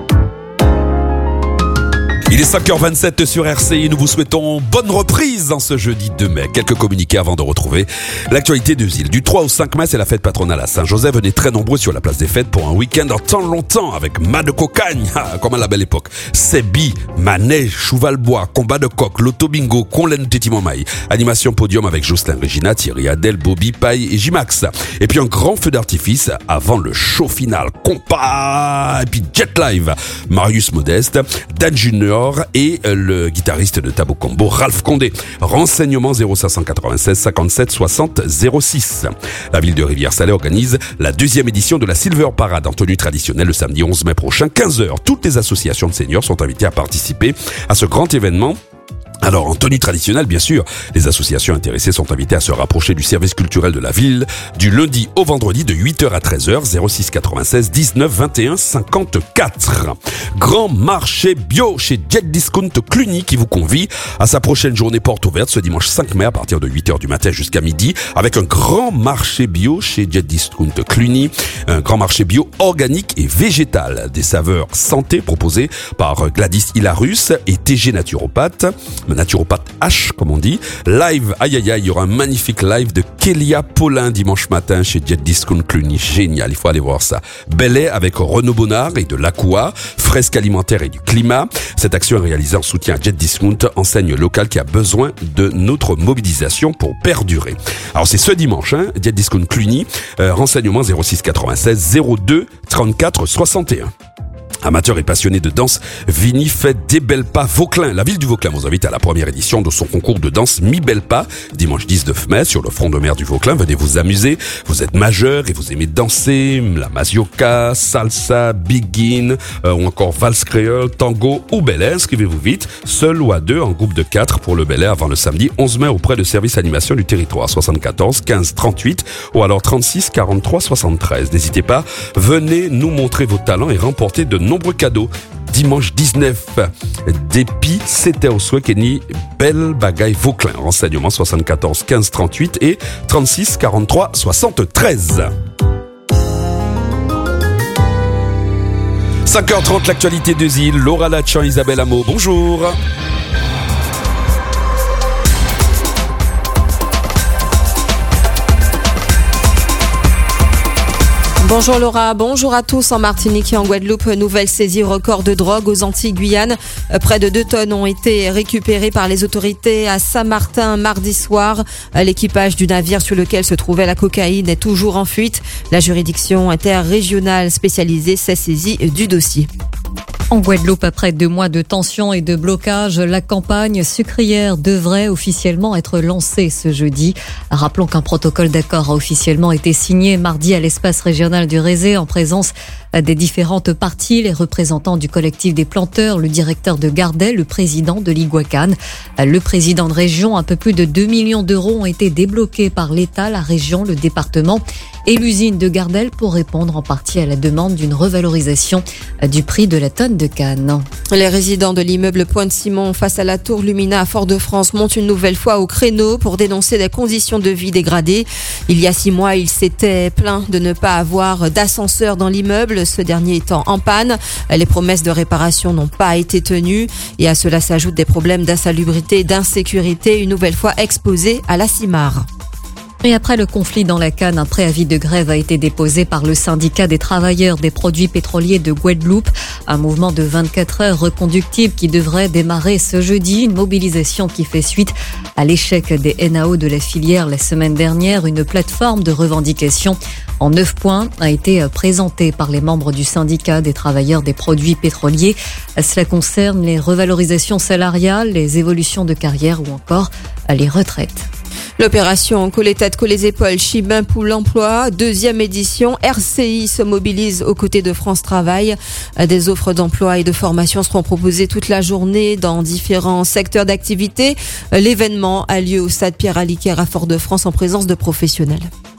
[SPEAKER 4] Il est cinq heures vingt-sept sur R C I, nous vous souhaitons bonne reprise en ce jeudi deux mai. Quelques communiqués avant de retrouver l'actualité de Zil. Du trois au cinq mai, c'est la fête patronale à Saint-Joseph. Venez très nombreux sur la place des fêtes pour un week-end en temps longtemps avec Mas de Cocagne, ah, comme à la belle époque. Sébi, manège, cheval-bois, combat de coq, loto bingo, conlen tétimomaï. Animation podium avec Jocelyn Regina, Thierry Adel, Bobby, Paille et J-Max. Et puis un grand feu d'artifice avant le show final. Compas, et puis Jet Live. Marius Modeste, Dan Junior, et le guitariste de Tabou Combo, Ralph Condé. Renseignements zéro cinq cent quatre-vingt-seize cinquante-sept soixante zéro six. La ville de Rivière-Salée organise la deuxième édition de la Silver Parade en tenue traditionnelle le samedi onze mai prochain, quinze heures. Toutes les associations de seniors sont invitées à participer à ce grand événement. Alors, en tenue traditionnelle, bien sûr, les associations intéressées sont invitées à se rapprocher du service culturel de la ville du lundi au vendredi de huit heures à treize heures, zéro six quatre-vingt-seize dix-neuf vingt et un cinquante-quatre. Grand marché bio chez Jet Discount Cluny qui vous convie à sa prochaine journée porte ouverte ce dimanche cinq mai à partir de huit heures du matin jusqu'à midi avec un grand marché bio chez Jet Discount Cluny, un grand marché bio organique et végétal, des saveurs santé proposées par Gladys Hilarus et T G Naturopathe. le naturopathe H, comme on dit. Live, aïe aïe aïe, il y aura un magnifique live de Kélia Paulin dimanche matin chez Jet Discount Cluny. Génial, il faut aller voir ça. Belay avec Renaud Bonnard et de l'Aqua, fresque alimentaire et du climat. Cette action est réalisée en soutien à Jet Discount, enseigne locale qui a besoin de notre mobilisation pour perdurer. Alors c'est ce dimanche, hein, Jet Discount Cluny, euh, renseignement zéro six quatre-vingt-seize zéro deux trente-quatre soixante et un. Amateur et passionné de danse, Vini fait des belles pas Vauclin. La ville du Vauclin vous invite à la première édition de son concours de danse Mi Belle Pas, dimanche dix-neuf mai, sur le front de mer du Vauclin. Venez vous amuser. Vous êtes majeur et vous aimez danser, la mazioca, salsa, biguine, euh, ou encore valse créole, tango ou belay. Inscrivez-vous vite, seul ou à deux, en groupe de quatre pour le belay avant le samedi onze mai auprès de service animation du territoire soixante-quatorze quinze trente-huit ou alors trente-six quarante-trois soixante-treize. N'hésitez pas, venez nous montrer vos talents et remporter de nombreux cadeaux. Dimanche dix-neuf, Dépi, c'était au souhait Kenny, Belle Bagaille Vauclin. Renseignement soixante-quatorze quinze trente-huit et trente-six quarante-trois soixante-treize. cinq heures trente, l'actualité de Zil. Laura Lachan, Isabelle Hameau, bonjour.
[SPEAKER 5] Bonjour Laura, bonjour à tous. En Martinique et en Guadeloupe, nouvelle saisie record de drogue aux Antilles-Guyane. Près de deux tonnes ont été récupérées par les autorités à Saint-Martin mardi soir. L'équipage du navire sur lequel se trouvait la cocaïne est toujours en fuite. La juridiction interrégionale spécialisée s'est saisie du dossier.
[SPEAKER 7] En Guadeloupe, après deux mois de tension et de blocage, la campagne sucrière devrait officiellement être lancée ce jeudi. Rappelons qu'un protocole d'accord a officiellement été signé mardi à l'espace régional du Rézé en présence des différentes parties, les représentants du collectif des planteurs, le directeur de Gardel, le président de l'Iguacan. Le président de région, un peu plus de deux millions d'euros ont été débloqués par l'État, la région, le département et l'usine de Gardel pour répondre en partie à la demande d'une revalorisation du prix de la tonne de canne.
[SPEAKER 5] Les résidents de l'immeuble Pointe-Simon face à la tour Lumina à Fort-de-France montent une nouvelle fois au créneau pour dénoncer des conditions de vie dégradées. Il y a six mois, ils s'étaient plaints de ne pas avoir d'ascenseur dans l'immeuble, ce dernier étant en panne. Les promesses de réparation n'ont pas été tenues et à cela s'ajoutent des problèmes d'insalubrité et d'insécurité, une nouvelle fois exposés à la CIMAR.
[SPEAKER 7] Et après le conflit dans la canne, un préavis de grève a été déposé par le syndicat des travailleurs des produits pétroliers de Guadeloupe. Un mouvement de vingt-quatre heures reconductible qui devrait démarrer ce jeudi. Une mobilisation qui fait suite à l'échec des N A O de la filière la semaine dernière. Une plateforme de revendication en neuf points a été présentée par les membres du syndicat des travailleurs des produits pétroliers. Cela concerne les revalorisations salariales, les évolutions de carrière ou encore les retraites.
[SPEAKER 5] L'opération Coller tête, coller épaules, Chibin pour l'emploi, deuxième édition. R C I se mobilise aux côtés de France Travail. Des offres d'emploi et de formation seront proposées toute la journée dans différents secteurs d'activité. L'événement a lieu au stade Pierre-Aliquer à Fort-de-France en présence de professionnels.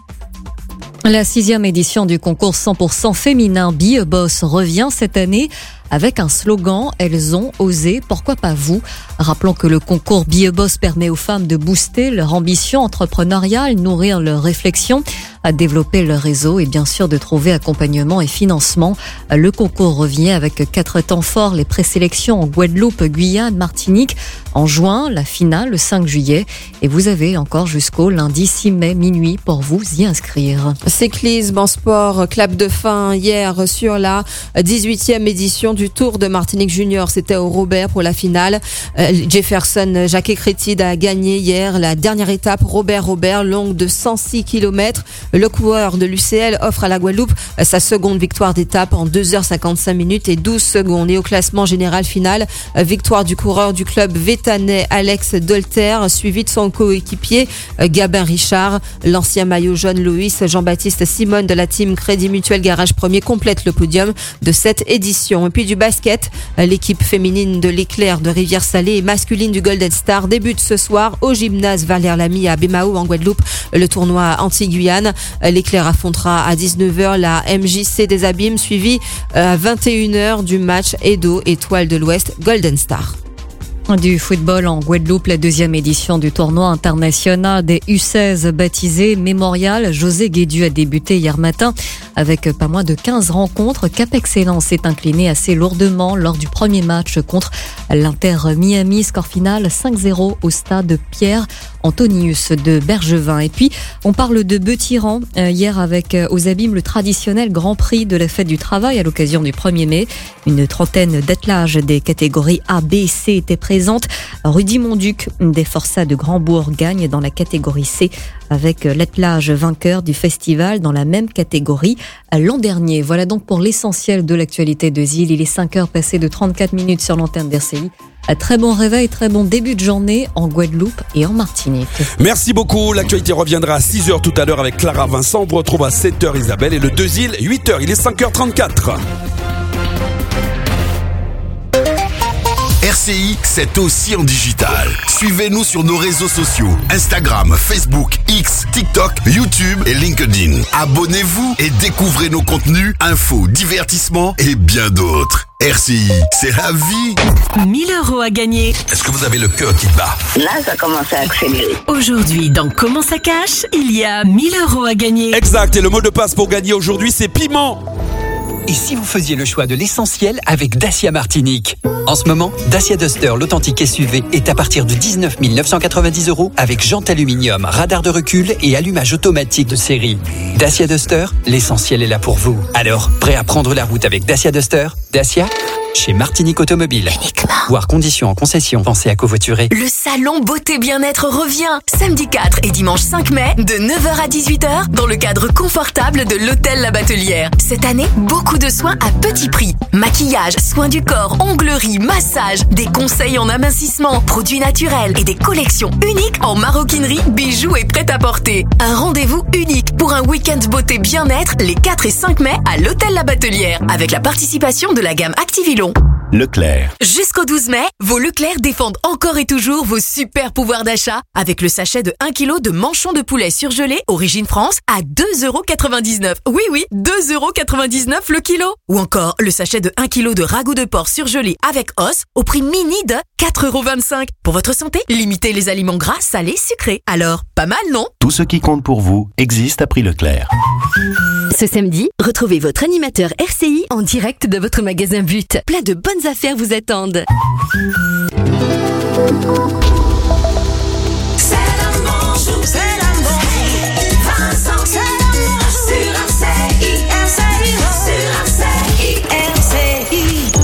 [SPEAKER 7] La sixième édition du concours cent pour cent féminin Be a Boss revient cette année avec un slogan « Elles ont osé, pourquoi pas vous ?» Rappelons que le concours Be a Boss permet aux femmes de booster leur ambition entrepreneuriale, nourrir leur réflexion, à développer leur réseau et bien sûr de trouver accompagnement et financement. Le concours revient avec quatre temps forts, les présélections en Guadeloupe, Guyane, Martinique. En juin, la finale le cinq juillet. Et vous avez encore jusqu'au lundi six mai minuit pour vous y inscrire.
[SPEAKER 5] Cyclisme en sport, clap de fin hier sur la dix-huitième édition du Tour de Martinique Junior. C'était au Robert pour la finale. Euh, Jefferson Jacques Crétide a gagné hier la dernière étape. Robert Robert, longue de cent six kilomètres. Le coureur de l'U C L offre à la Guadeloupe sa seconde victoire d'étape en deux heures cinquante-cinq minutes et douze secondes. Et au classement général final, victoire du coureur du club vétanais Alex Dolter, suivi de son coéquipier Gabin Richard. L'ancien maillot jaune Loïs Jean-Baptiste Simone de la team Crédit Mutuel Garage Premier complète le podium de cette édition. Et puis du basket, l'équipe féminine de l'Éclair de Rivière-Salée et masculine du Golden Star débute ce soir au gymnase Valère Lamy à Bémao en Guadeloupe, le tournoi Antilles-Guyane. L'Éclair affrontera à dix-neuf heures la M J C des Abîmes, suivi à vingt et une heures du match Edo Étoile de l'Ouest Golden Star.
[SPEAKER 7] Du football en Guadeloupe, la deuxième édition du tournoi international des U seize baptisé Mémorial José Guédu a débuté hier matin Avec pas moins de quinze rencontres, Cap Excellence s'est incliné assez lourdement lors du premier match contre l'Inter Miami. Score final cinq zéro au stade Pierre Antonius de Bergevin. Et puis, on parle de Beuth-Iran euh, hier avec euh, aux Abîmes le traditionnel Grand Prix de la Fête du Travail à l'occasion du premier mai. Une trentaine d'attelages des catégories A, B et C étaient présentes. Rudy Monduc des Forçats de Grandbourg gagne dans la catégorie C avec l'attelage vainqueur du festival dans la même catégorie l'an dernier. Voilà donc pour l'essentiel de l'actualité de Zil. Il est cinq heures passées de trente-quatre minutes sur l'antenne d'R C I. Très bon réveil, très bon début de journée en Guadeloupe et en Martinique.
[SPEAKER 4] Merci beaucoup. L'actualité reviendra à six heures tout à l'heure avec Clara Vincent. On vous retrouve à sept heures Isabelle et le deux îles huit heures. Il est cinq heures trente-quatre.
[SPEAKER 6] R C I, c'est aussi en digital. Suivez-nous sur nos réseaux sociaux. Instagram, Facebook, X, TikTok, YouTube et LinkedIn. Abonnez-vous et découvrez nos contenus, infos, divertissements et bien d'autres. R C I, c'est la vie.
[SPEAKER 13] mille euros à gagner.
[SPEAKER 6] Est-ce que vous avez le cœur qui bat?
[SPEAKER 23] Là, ça commence à accélérer.
[SPEAKER 13] Aujourd'hui, dans Comment ça cache, il y a mille euros à gagner.
[SPEAKER 4] Exact, et le mot de passe pour gagner aujourd'hui, c'est piment.
[SPEAKER 3] Et si vous faisiez le choix de l'essentiel avec Dacia Martinique? En ce moment, Dacia Duster, l'authentique S U V, est à partir de dix-neuf mille neuf cent quatre-vingt-dix euros avec jante aluminium, radar de recul et allumage automatique de série. Dacia Duster, l'essentiel est là pour vous. Alors, prêt à prendre la route avec Dacia Duster? Dacia, chez Martinique Automobile.
[SPEAKER 23] Uniquement.
[SPEAKER 3] Voir conditions en concession. Pensez à covoiturer.
[SPEAKER 2] Le salon Beauté Bien-être revient samedi quatre et dimanche cinq mai de neuf heures à dix-huit heures dans le cadre confortable de l'hôtel La Batelière. Cette année, beaucoup de soins à petit prix. Maquillage, soins du corps, onglerie, massage, des conseils en amincissement, produits naturels et des collections uniques en maroquinerie, bijoux et prêt-à-porter. Un rendez-vous unique pour un week-end beauté bien-être les quatre et cinq mai à l'hôtel La Batelière avec la participation de la gamme Activilon.
[SPEAKER 22] Leclerc.
[SPEAKER 2] Jusqu'au douze mai, vos Leclerc défendent encore et toujours vos super pouvoirs d'achat avec le sachet de un kilo de manchon de poulet surgelé Origine France à deux euros quatre-vingt-dix-neuf. Oui, oui, deux euros quatre-vingt-dix-neuf le kilo. Ou encore le sachet de un kilo de ragoût de porc surgelé avec os au prix mini de quatre euros vingt-cinq. Pour votre santé, limitez les aliments gras, salés, sucrés. Alors, pas mal, non?
[SPEAKER 22] Tout ce qui compte pour vous existe à prix Leclerc.
[SPEAKER 2] Ce samedi, retrouvez votre animateur R C I en direct de votre magasin But. Plein de bonnes affaires vous attendent.
[SPEAKER 17] C'est l'amour, c'est l'amour. Vincent, c'est l'amour sur R C I, R C I, sur R C I, R C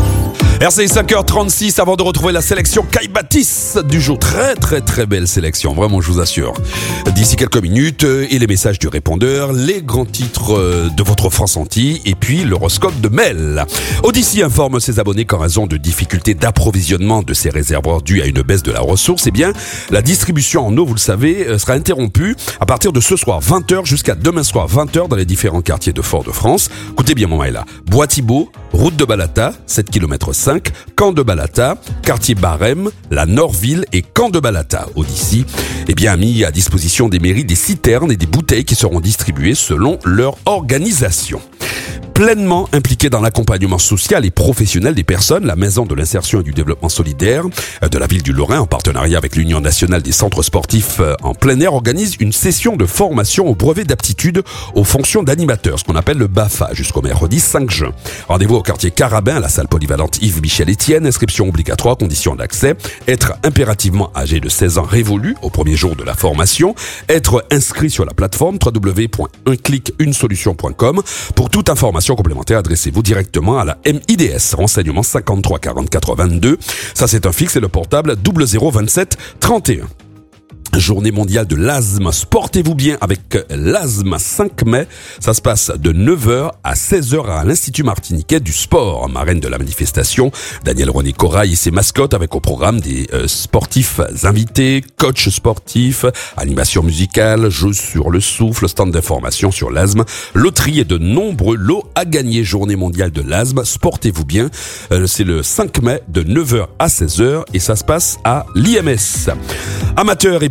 [SPEAKER 17] I.
[SPEAKER 4] R C I cinq heures trente-six avant de retrouver la sélection Kaibatis du jour. Très très très belle sélection, vraiment je vous assure. D'ici quelques minutes, et les messages du répondeur, les grands titres de votre France Antilles et puis l'horoscope de Mel. Odyssey informe ses abonnés qu'en raison de difficultés d'approvisionnement de ses réservoirs dues à une baisse de la ressource, eh bien la distribution en eau, vous le savez, sera interrompue à partir de ce soir vingt heures jusqu'à demain soir vingt heures dans les différents quartiers de Fort-de-France. Écoutez bien mon Maïla. Bois-Thibault, route de Balata, sept kilomètres cinq, Camp de Balata, quartier Barème, la Nordville et Camp de Balata. Odyssey, eh bien, a mis à disposition des mairies des citernes et des bouteilles qui seront distribuées selon leur organisation. Pleinement impliquée dans l'accompagnement social et professionnel des personnes, la Maison de l'insertion et du développement solidaire de la ville du Lorrain, en partenariat avec l'Union nationale des centres sportifs en plein air, organise une session de formation au brevet d'aptitude aux fonctions d'animateur, ce qu'on appelle le B A F A, jusqu'au mercredi cinq juin. Rendez-vous au quartier Carabin, à la salle polyvalente Yves-Michel-Étienne, inscription obligatoire, conditions d'accès, être impérativement âgé de seize ans révolu au premier jour de la formation, être inscrit sur la plateforme w w w point un clic une solution point com. Pour toute information complémentaire, adressez-vous directement à la M I D S, renseignement cinquante-trois quarante-quatre vingt-deux. Ça, c'est un fixe et le portable double zéro vingt-sept trente et un. Journée mondiale de l'asthme. Sportez-vous bien avec l'asthme cinq mai. Ça se passe de neuf heures à seize heures à l'Institut martiniquais du sport. Marraine de la manifestation, Daniel René Corail et ses mascottes avec au programme des euh, sportifs invités, coachs sportifs, animation musicale, jeux sur le souffle, stand d'information sur l'asthme, loterie et de nombreux lots à gagner. Journée mondiale de l'asthme. Sportez-vous bien. Euh, c'est le cinq mai de neuf heures à seize heures et ça se passe à l'I M S. Amateurs et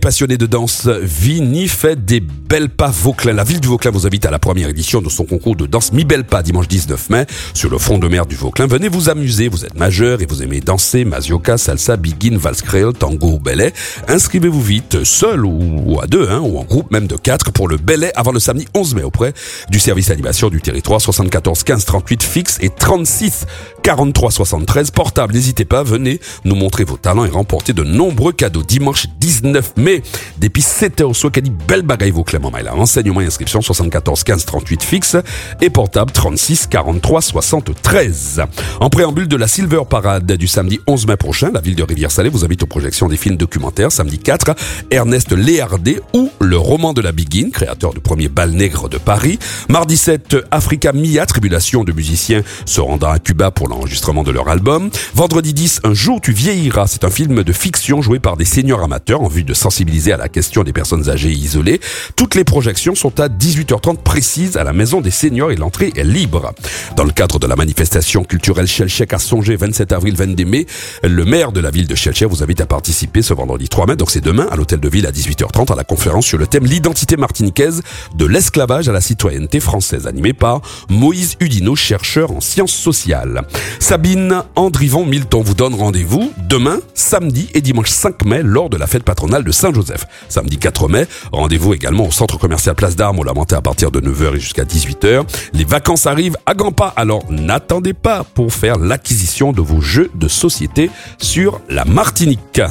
[SPEAKER 4] passionnés de danse, Vini fait des belles pas Vauclin. La ville du Vauclin vous invite à la première édition de son concours de danse Mi Belle Pas dimanche dix-neuf mai sur le front de mer du Vauclin. Venez vous amuser, vous êtes majeur et vous aimez danser mazioca, salsa, biguine, valse créole, tango ou belay. Inscrivez-vous vite, seul ou, ou à deux, hein, ou en groupe même de quatre pour le belay avant le samedi onze mai auprès du service animation du territoire soixante-quatorze quinze trente-huit fixe et trente-six quarante-trois soixante-treize portable. N'hésitez pas, venez nous montrer vos talents et remporter de nombreux cadeaux. Dimanche dix-neuf mai, depuis sept heures, soit qu'a dit belle bagaille vos Clément Maïla. Renseignements et inscriptions soixante-quatorze quinze trente-huit fixe et portable trente-six quarante-trois soixante-treize. En préambule de la Silver Parade du samedi onze mai prochain, la ville de Rivière-Salée vous invite aux projections des films documentaires. Samedi quatre, Ernest Léardé ou Le roman de la Biguine, créateur du premier bal nègre de Paris. Mardi sept, Africa Mia, tribulation de musiciens se rendant à Cuba pour l'enregistrement de leur album. Vendredi dix, Un jour tu vieilliras, c'est un film de fiction joué par des seniors amateurs en vue de sensibiliser à la question des personnes âgées et isolées. Toutes les projections sont à dix-huit heures trente précises à la Maison des Seniors et l'entrée est libre. Dans le cadre de la manifestation culturelle Chelchek à Songé, vingt-sept avril vingt-deux mai, le maire de la ville de Chelchek vous invite à participer ce vendredi trois mai, donc c'est demain, à l'hôtel de ville à dix-huit heures trente à la conférence sur le thème L'identité martiniquaise de l'esclavage à la citoyenneté française, animée par Moïse Udino, chercheur en sciences sociales. Sabine Andrivon Milton vous donne rendez-vous demain, samedi et dimanche cinq mai lors de la fête patronale de Saint-Joseph. Samedi quatre mai, rendez-vous également au centre commercial Place d'Armes au Lamentais à partir de neuf heures et jusqu'à dix-huit heures. Les vacances arrivent à grands pas, alors n'attendez pas pour faire l'acquisition de vos jeux de société sur la Martinique.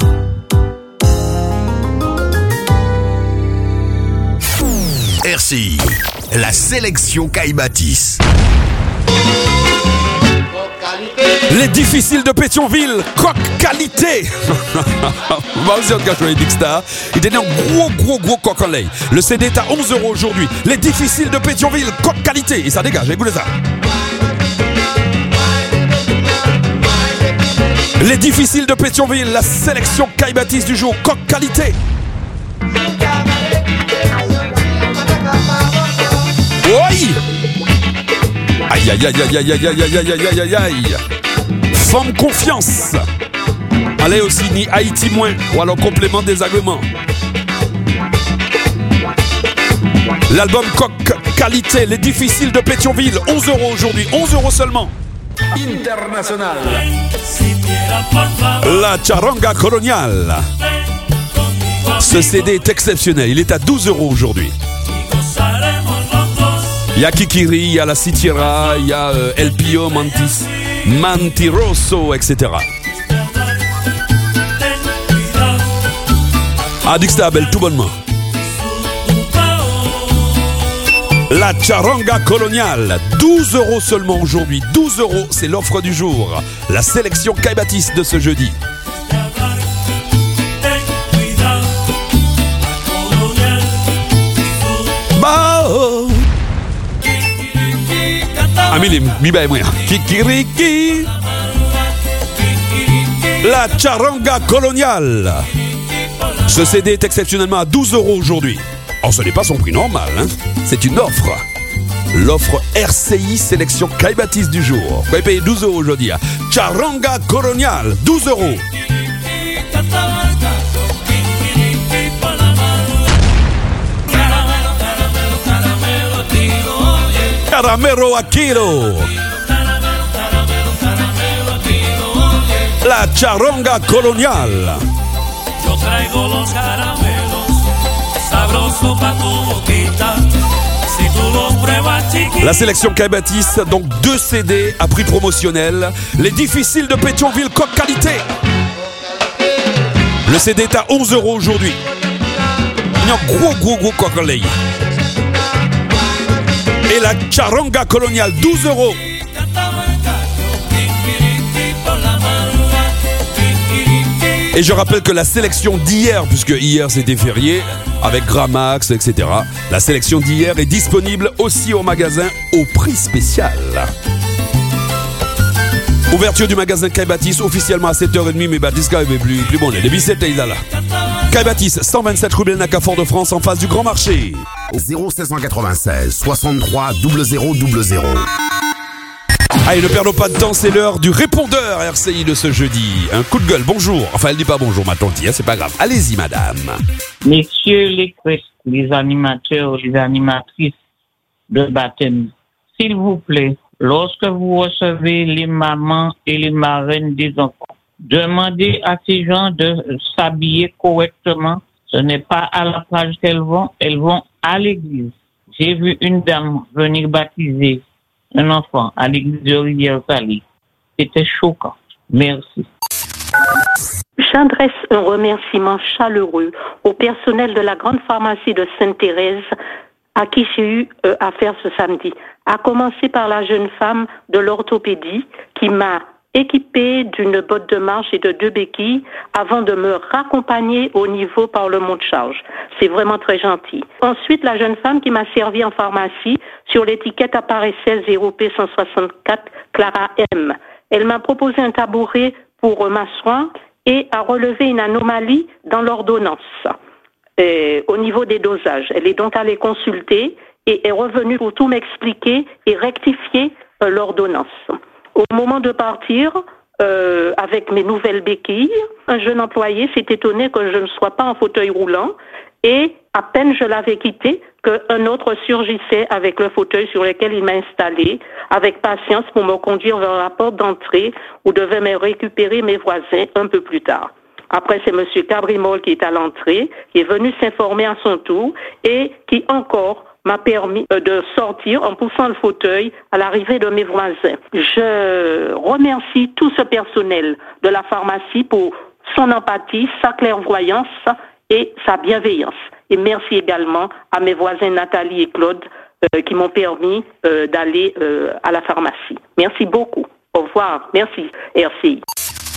[SPEAKER 6] R C I, la sélection Caïbatis.
[SPEAKER 4] Les difficiles de Pétionville, coq qualité. Vas-y, on cache les Big Star. Il était un gros, gros, gros coq en lait. Le C D est à onze euros aujourd'hui. Les difficiles de Pétionville, coq qualité. Et ça dégage, écoutez ça. Les difficiles de Pétionville, la sélection Caïbatis du jour, coq qualité. Oui. Aïe, aïe, aïe, aïe, aïe, aïe, aïe, aïe, aïe, aïe, aïe. Femme confiance. Allez aussi, ni Haïti moins, ou alors complément des agréments. L'album Coq Qualité, les difficiles de Pétionville, onze euros aujourd'hui, onze euros seulement.
[SPEAKER 18] International.
[SPEAKER 4] La Charanga Coloniale. Ce C D est exceptionnel, il est à douze euros aujourd'hui. Il y a Kikiri, il y a la Citira, il y a euh, El Pio, Mantis, Mantiroso, et cetera. Ah, Dixta belle, tout bonnement. La Charanga Coloniale, douze euros seulement aujourd'hui. douze euros, c'est l'offre du jour. La sélection Caïbatis de ce jeudi. Bah oh. Amili, mi bay moya. Kikiriki. La Charanga Coloniale. Ce C D est exceptionnellement à douze euros aujourd'hui. Oh, ce n'est pas son prix normal, hein. C'est une offre. L'offre R C I sélection Caïbatis du jour. Vous pouvez payer douze euros aujourd'hui. Charanga Coloniale, douze euros. Caramelo a kilo. La Charanga Colonial.
[SPEAKER 18] Yo traigo los caramelos, sabroso pa tu boquita. Si tú los pruebas, chiquita.
[SPEAKER 4] La sélection Caïbatis, donc deux C D à prix promotionnel. Les difficiles de Pétionville, coq qualité. Le C D est à onze euros aujourd'hui. Il y a un gros, gros, gros coq en lait. Et la Charanga Coloniale, douze euros. Et je rappelle que la sélection d'hier, puisque hier c'était férié, avec Gramax, et cetera, la sélection d'hier est disponible aussi au magasin au prix spécial. Ouverture du magasin Caïbatis officiellement à sept heures trente, mais Batisca est plus, plus bon. Les dix-sept est là. Caïbatis, cent vingt-sept rue Belnac, Fort-de-France, en face du Grand Marché.
[SPEAKER 6] zéro sept cent quatre-vingt-seize soixante-trois zéro zéro zéro zéro.
[SPEAKER 4] Allez, ne perdons pas de temps, c'est l'heure du répondeur R C I de ce jeudi. Un coup de gueule, bonjour. Enfin, elle dit pas bonjour, ma tante, hein, c'est pas grave. Allez-y, madame.
[SPEAKER 8] Messieurs les, les animateurs, les animatrices de baptême, s'il vous plaît, lorsque vous recevez les mamans et les marraines des enfants, demandez à ces gens de s'habiller correctement. Ce n'est pas à la plage qu'elles vont, elles vont à l'église. J'ai vu une dame venir baptiser un enfant à l'église de Rivière-Salée. C'était choquant. Merci.
[SPEAKER 9] J'adresse un remerciement chaleureux au personnel de la grande pharmacie de Sainte-Thérèse à qui j'ai eu euh, affaire ce samedi. À commencer par la jeune femme de l'orthopédie qui m'a équipée d'une botte de marche et de deux béquilles avant de me raccompagner au niveau par le mont de charge. C'est vraiment très gentil. Ensuite, la jeune femme qui m'a servi en pharmacie, sur l'étiquette apparaissait zéro P cent soixante-quatre Clara M. Elle m'a proposé un tabouret pour euh, m'asseoir et a relevé une anomalie dans l'ordonnance euh, au niveau des dosages. Elle est donc allée consulter et est revenue pour tout m'expliquer et rectifier euh, l'ordonnance. Au moment de partir, euh, avec mes nouvelles béquilles, un jeune employé s'est étonné que je ne sois pas en fauteuil roulant et à peine je l'avais quitté qu'un autre surgissait avec le fauteuil sur lequel il m'a installé avec patience pour me conduire vers la porte d'entrée où devaient me récupérer mes voisins un peu plus tard. Après, c'est monsieur Cabrimol qui est à l'entrée, qui est venu s'informer à son tour et qui encore m'a permis de sortir en poussant le fauteuil à l'arrivée de mes voisins. Je remercie tout ce personnel de la pharmacie pour son empathie, sa clairvoyance et sa bienveillance. Et merci également à mes voisins Nathalie et Claude euh, qui m'ont permis euh, d'aller euh, à la pharmacie. Merci beaucoup. Au revoir. Merci. R C I.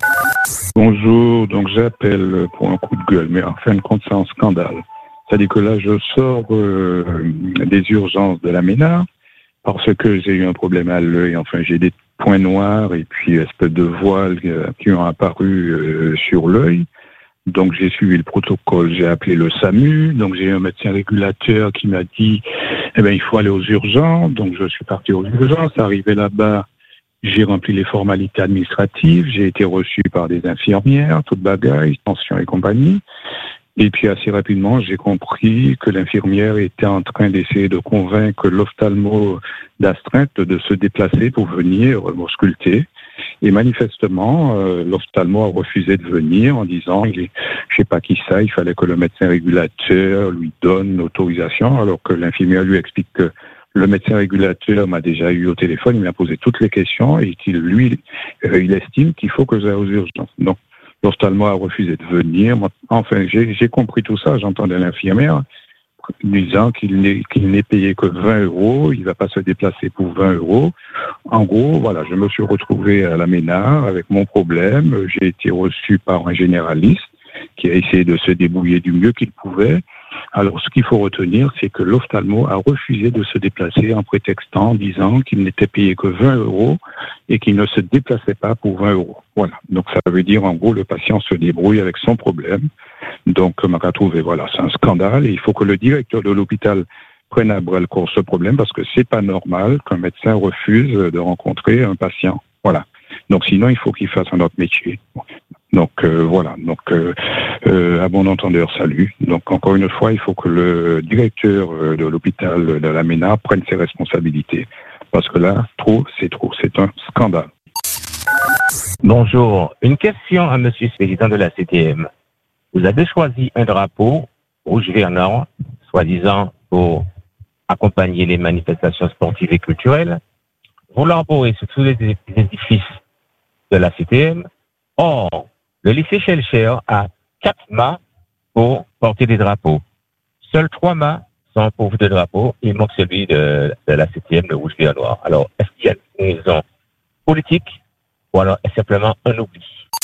[SPEAKER 10] Bonjour, donc j'appelle pour un coup de gueule, mais en fin de compte c'est un scandale. C'est-à-dire que là, je sors euh, des urgences de la Ménard parce que j'ai eu un problème à l'œil. Enfin, j'ai des points noirs et puis espèce de voiles euh, qui ont apparu euh, sur l'œil. Donc, j'ai suivi le protocole. J'ai appelé le SAMU. Donc, j'ai eu un médecin régulateur qui m'a dit, eh ben, il faut aller aux urgences. Donc, je suis parti aux urgences. Arrivé là-bas, j'ai rempli les formalités administratives. J'ai été reçu par des infirmières, toute bagaille, tension et compagnie. Et puis assez rapidement, j'ai compris que l'infirmière était en train d'essayer de convaincre l'ophtalmo d'astreinte de se déplacer pour venir m'ausculter. Et manifestement, euh, l'ophtalmo a refusé de venir en disant, il est, je sais pas qui ça, il fallait que le médecin régulateur lui donne l'autorisation, alors que l'infirmière lui explique que le médecin régulateur m'a déjà eu au téléphone, il m'a posé toutes les questions et qu'il, lui, euh, il estime qu'il faut que j'aille aux urgences. Donc, l'ophtalmo a refusé de venir. Enfin, j'ai, j'ai compris tout ça. J'entendais l'infirmière disant qu'il n'est, qu'il n'est payé que vingt euros. Il ne va pas se déplacer pour vingt euros. En gros, voilà, je me suis retrouvé à la Ménard avec mon problème. J'ai été reçu par un généraliste qui a essayé de se débrouiller du mieux qu'il pouvait. Alors, ce qu'il faut retenir, c'est que l'ophtalmo a refusé de se déplacer en prétextant, en disant qu'il n'était payé que vingt euros et qu'il ne se déplaçait pas pour vingt euros. Voilà. Donc, ça veut dire, en gros, le patient se débrouille avec son problème. Donc, on a trouvé, voilà, c'est un scandale et il faut que le directeur de l'hôpital prenne à bras le corps ce problème parce que c'est pas normal qu'un médecin refuse de rencontrer un patient. Voilà. Donc, sinon, il faut qu'il fasse un autre métier. Donc euh, voilà, donc euh, euh, à bon entendeur, salut. Donc encore une fois, il faut que le directeur euh, de l'hôpital de la Ménard prenne ses responsabilités. Parce que là, trop, c'est trop, c'est un scandale.
[SPEAKER 12] Bonjour, une question à monsieur le président de la C T M. Vous avez choisi un drapeau rouge-vert-nord, soi-disant pour accompagner les manifestations sportives et culturelles. Vous l'emportez sur tous les édifices de la C T M. Or, le lycée Schellcher a quatre mâts pour porter des drapeaux. Seuls trois mâts sont pourvus de drapeaux. Il manque celui de, de la septième, le rouge vert noir. Alors, est-ce qu'il y a une raison politique ou alors est-ce simplement un oubli?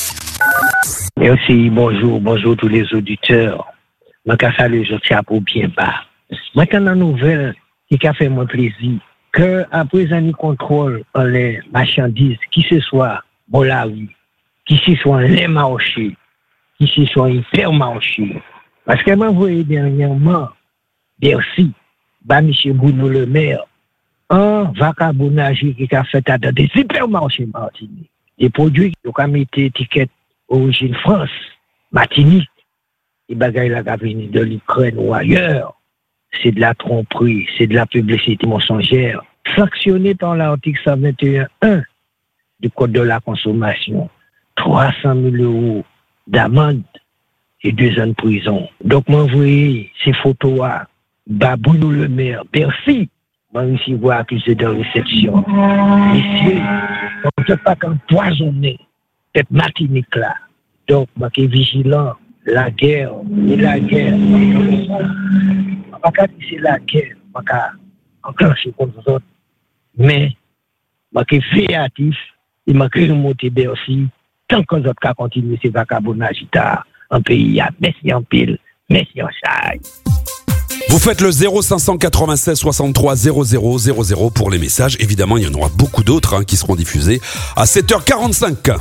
[SPEAKER 25] Merci, bonjour, bonjour tous les auditeurs. Moi, je salue, je tiens pour bien bas. Moi, quand la nouvelle qui a fait mon plaisir, que après un contrôle les marchandises, qui ce soit bon la rue, qui ce soit les marchés, qui ce soit hypermarché. Parce que moi, vous voyez dernièrement, merci, bah, M. Bruno Le Maire, un vagabondage qui a fait dans des hypermarchés Martinique. Des produits qui ont mis étiquette origine France, Martinique, les bagailles là qui viennent de l'Ukraine ou ailleurs, c'est de la tromperie, c'est de la publicité mensongère, sanctionné par l'article cent vingt et un un du Code de la consommation, trois cent mille euros d'amende et deux ans de prison. Donc, moi, vous voyez ces photos-là, Babounou le maire, Bercy, moi, ici, vous accusé de réception. Messieurs, on ne peut pas qu'empoisonner cette Martinique là. Donc, moi, qui est vigilant, la guerre, et la guerre, je ne sais pas si c'est la guerre, je ne sais pas enclencher contre vous autres, mais je suis créatif, il m'a créé remonter Bercy, tant qu'on autres qu'à continuer ces vagabondages en pays, merci en pile, merci en chaille.
[SPEAKER 4] Vous faites le zéro cinq cent quatre-vingt-seize soixante-trois zéro zéro zéro zéro pour les messages. Évidemment, il y en aura beaucoup d'autres hein, qui seront diffusés à sept heures quarante-cinq.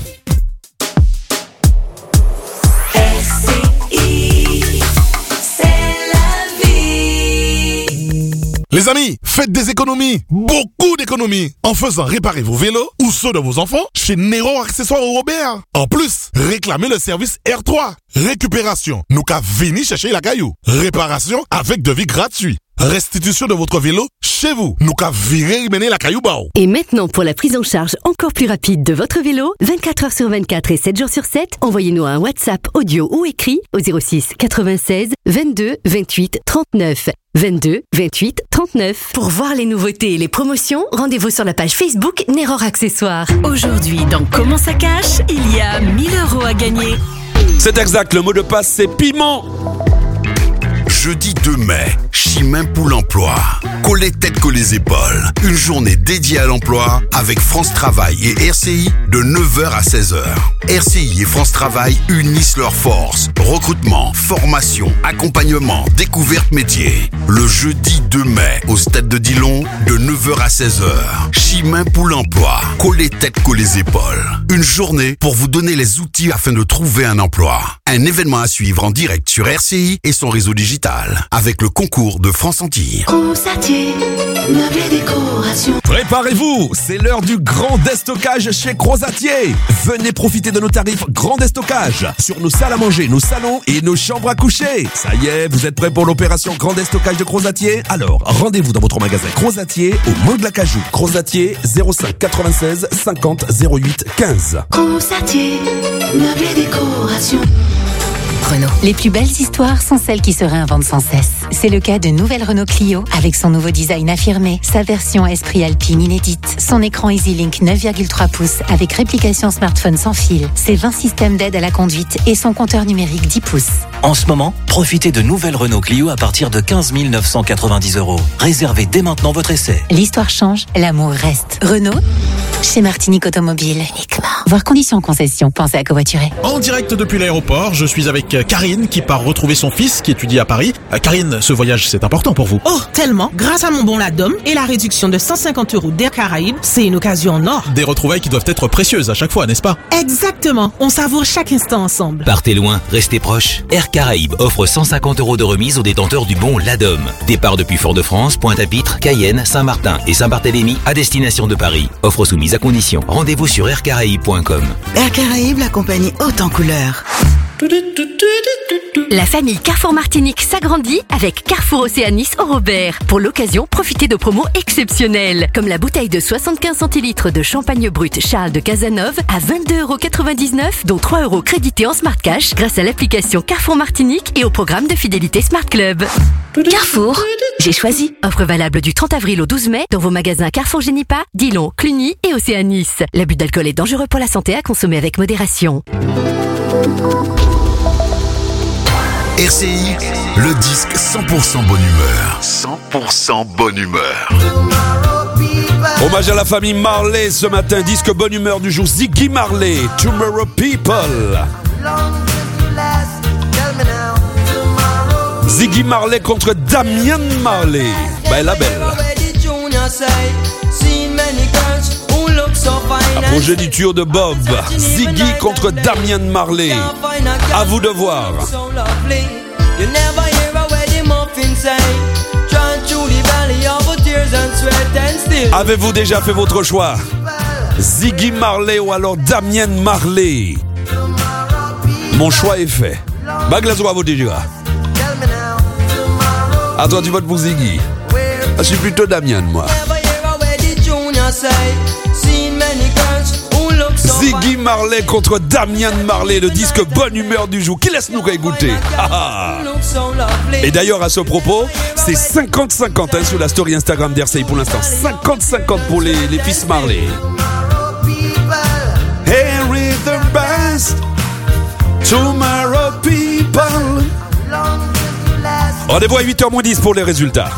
[SPEAKER 14] Les amis, faites des économies, beaucoup d'économies, en faisant réparer vos vélos ou ceux de vos enfants chez Nero Accessoires Robert. En plus, réclamez le service R trois. Récupération, nous qu'à venir chercher la caillou. Réparation avec devis gratuit. Restitution de votre vélo chez vous. Nous qu'à virer mener la caillou bao.
[SPEAKER 15] Et maintenant, pour la prise en charge encore plus rapide de votre vélo, vingt-quatre heures sur vingt-quatre et sept jours sur sept, envoyez-nous un WhatsApp audio ou écrit au zéro six quatre-vingt-seize vingt-deux vingt-huit trente-neuf. vingt-deux vingt-huit trente-neuf. Pour voir les nouveautés et les promotions, rendez-vous sur la page Facebook Neror Accessoires.
[SPEAKER 13] Aujourd'hui, dans Comment ça cache, il y a mille euros à gagner.
[SPEAKER 4] C'est exact, le mot de passe c'est piment.
[SPEAKER 6] Jeudi deux mai, Chimay pour l'emploi. Coller tête, coller épaules. Une journée dédiée à l'emploi avec France Travail et R C I de neuf heures à seize heures. R C I et France Travail unissent leurs forces. Recrutement, formation, accompagnement, découverte métier. Le jeudi deux mai, au stade de Dillon, de neuf heures à seize heures. Chimay pour l'emploi. Coller tête, coller épaules. Une journée pour vous donner les outils afin de trouver un emploi. Un événement à suivre en direct sur R C I et son réseau digital. Avec le concours de France Antilles.
[SPEAKER 17] Crozatier, meubles et décorations.
[SPEAKER 4] Préparez-vous, c'est l'heure du grand déstockage chez Crozatier. Venez profiter de nos tarifs grand déstockage sur nos salles à manger, nos salons et nos chambres à coucher. Ça y est, vous êtes prêts pour l'opération grand déstockage de Crozatier? Alors, rendez-vous dans votre magasin Crozatier au Mont de la Cajou. Crozatier zéro cinq quatre-vingt-seize cinquante zéro huit quinze.
[SPEAKER 17] Crozatier, meubles et décorations.
[SPEAKER 16] Renault. Les plus belles histoires sont celles qui se réinventent sans cesse. C'est le cas de nouvelle Renault Clio avec son nouveau design affirmé, sa version Esprit Alpine inédite, son écran EasyLink neuf virgule trois pouces avec réplication smartphone sans fil, ses vingt systèmes d'aide à la conduite et son compteur numérique dix pouces.
[SPEAKER 19] En ce moment, profitez de nouvelle Renault Clio à partir de quinze mille neuf cent quatre-vingt-dix euros. Réservez dès maintenant votre essai.
[SPEAKER 16] L'histoire change, l'amour reste. Renault, chez Martinique Automobile. Uniquement. Voir conditions concession. Pensez à covoiturer.
[SPEAKER 21] En direct depuis l'aéroport, je suis avec Karine qui part retrouver son fils qui étudie à Paris. Euh, Karine, ce voyage c'est important pour vous.
[SPEAKER 26] Oh, tellement. Grâce à mon bon Ladom et la réduction de cent cinquante euros d'Air Caraïbes, c'est une occasion en or.
[SPEAKER 21] Des retrouvailles qui doivent être précieuses à chaque fois, n'est-ce pas?
[SPEAKER 26] Exactement. On savoure chaque instant ensemble.
[SPEAKER 19] Partez loin, restez proches. Air Caraïbes offre cent cinquante euros de remise aux détenteurs du bon Ladom. Départ depuis Fort-de-France, Pointe-à-Pitre, Cayenne, Saint-Martin et Saint-Barthélemy à destination de Paris. Offre soumise à condition. Rendez-vous sur air caraïbes point com.
[SPEAKER 27] Air Caraïbes, la compagnie haute en couleurs.
[SPEAKER 15] La famille Carrefour Martinique s'agrandit avec Carrefour Océanis au Robert. Pour l'occasion, profitez de promos exceptionnelles, comme la bouteille de soixante-quinze centilitres de champagne brut Charles de Cazenove à vingt-deux euros quatre-vingt-dix-neuf, dont trois euros crédités en Smart Cash grâce à l'application Carrefour Martinique et au programme de fidélité Smart Club. Carrefour, j'ai choisi. Offre valable du trente avril au douze mai dans vos magasins Carrefour Génipa, Dillon, Cluny et Océanis. L'abus d'alcool est dangereux pour la santé, à consommer avec modération.
[SPEAKER 6] R C I, le disque cent pour cent bonne humeur. cent pour cent bonne humeur.
[SPEAKER 4] Hommage à la famille Marley ce matin, disque bonne humeur du jour, Ziggy Marley, Tomorrow People. Ziggy Marley contre Damian Marley. Belle la belle. La progéniture de Bob, Ziggy contre Damian Marley. À vous de voir.
[SPEAKER 28] You never hear a wedding muffin say, John through the valley of a tear.
[SPEAKER 4] Avez-vous déjà fait votre choix? Ziggy Marley ou alors Damien Marley? Mon choix est fait. Baglazo à voter déjà. À toi tu votes pour Ziggy. Je suis plutôt Damien moi. Ziggy Marley contre Damien Marley, le disque bonne humeur du jour. Qui laisse nous écouter? Et d'ailleurs à ce propos, c'est cinquante cinquante hein, sur la story Instagram d'R C I pour l'instant. cinquante cinquante pour les, les fils Marley. Here is the best tomorrow people. Rendez-vous à huit heures moins dix pour les résultats.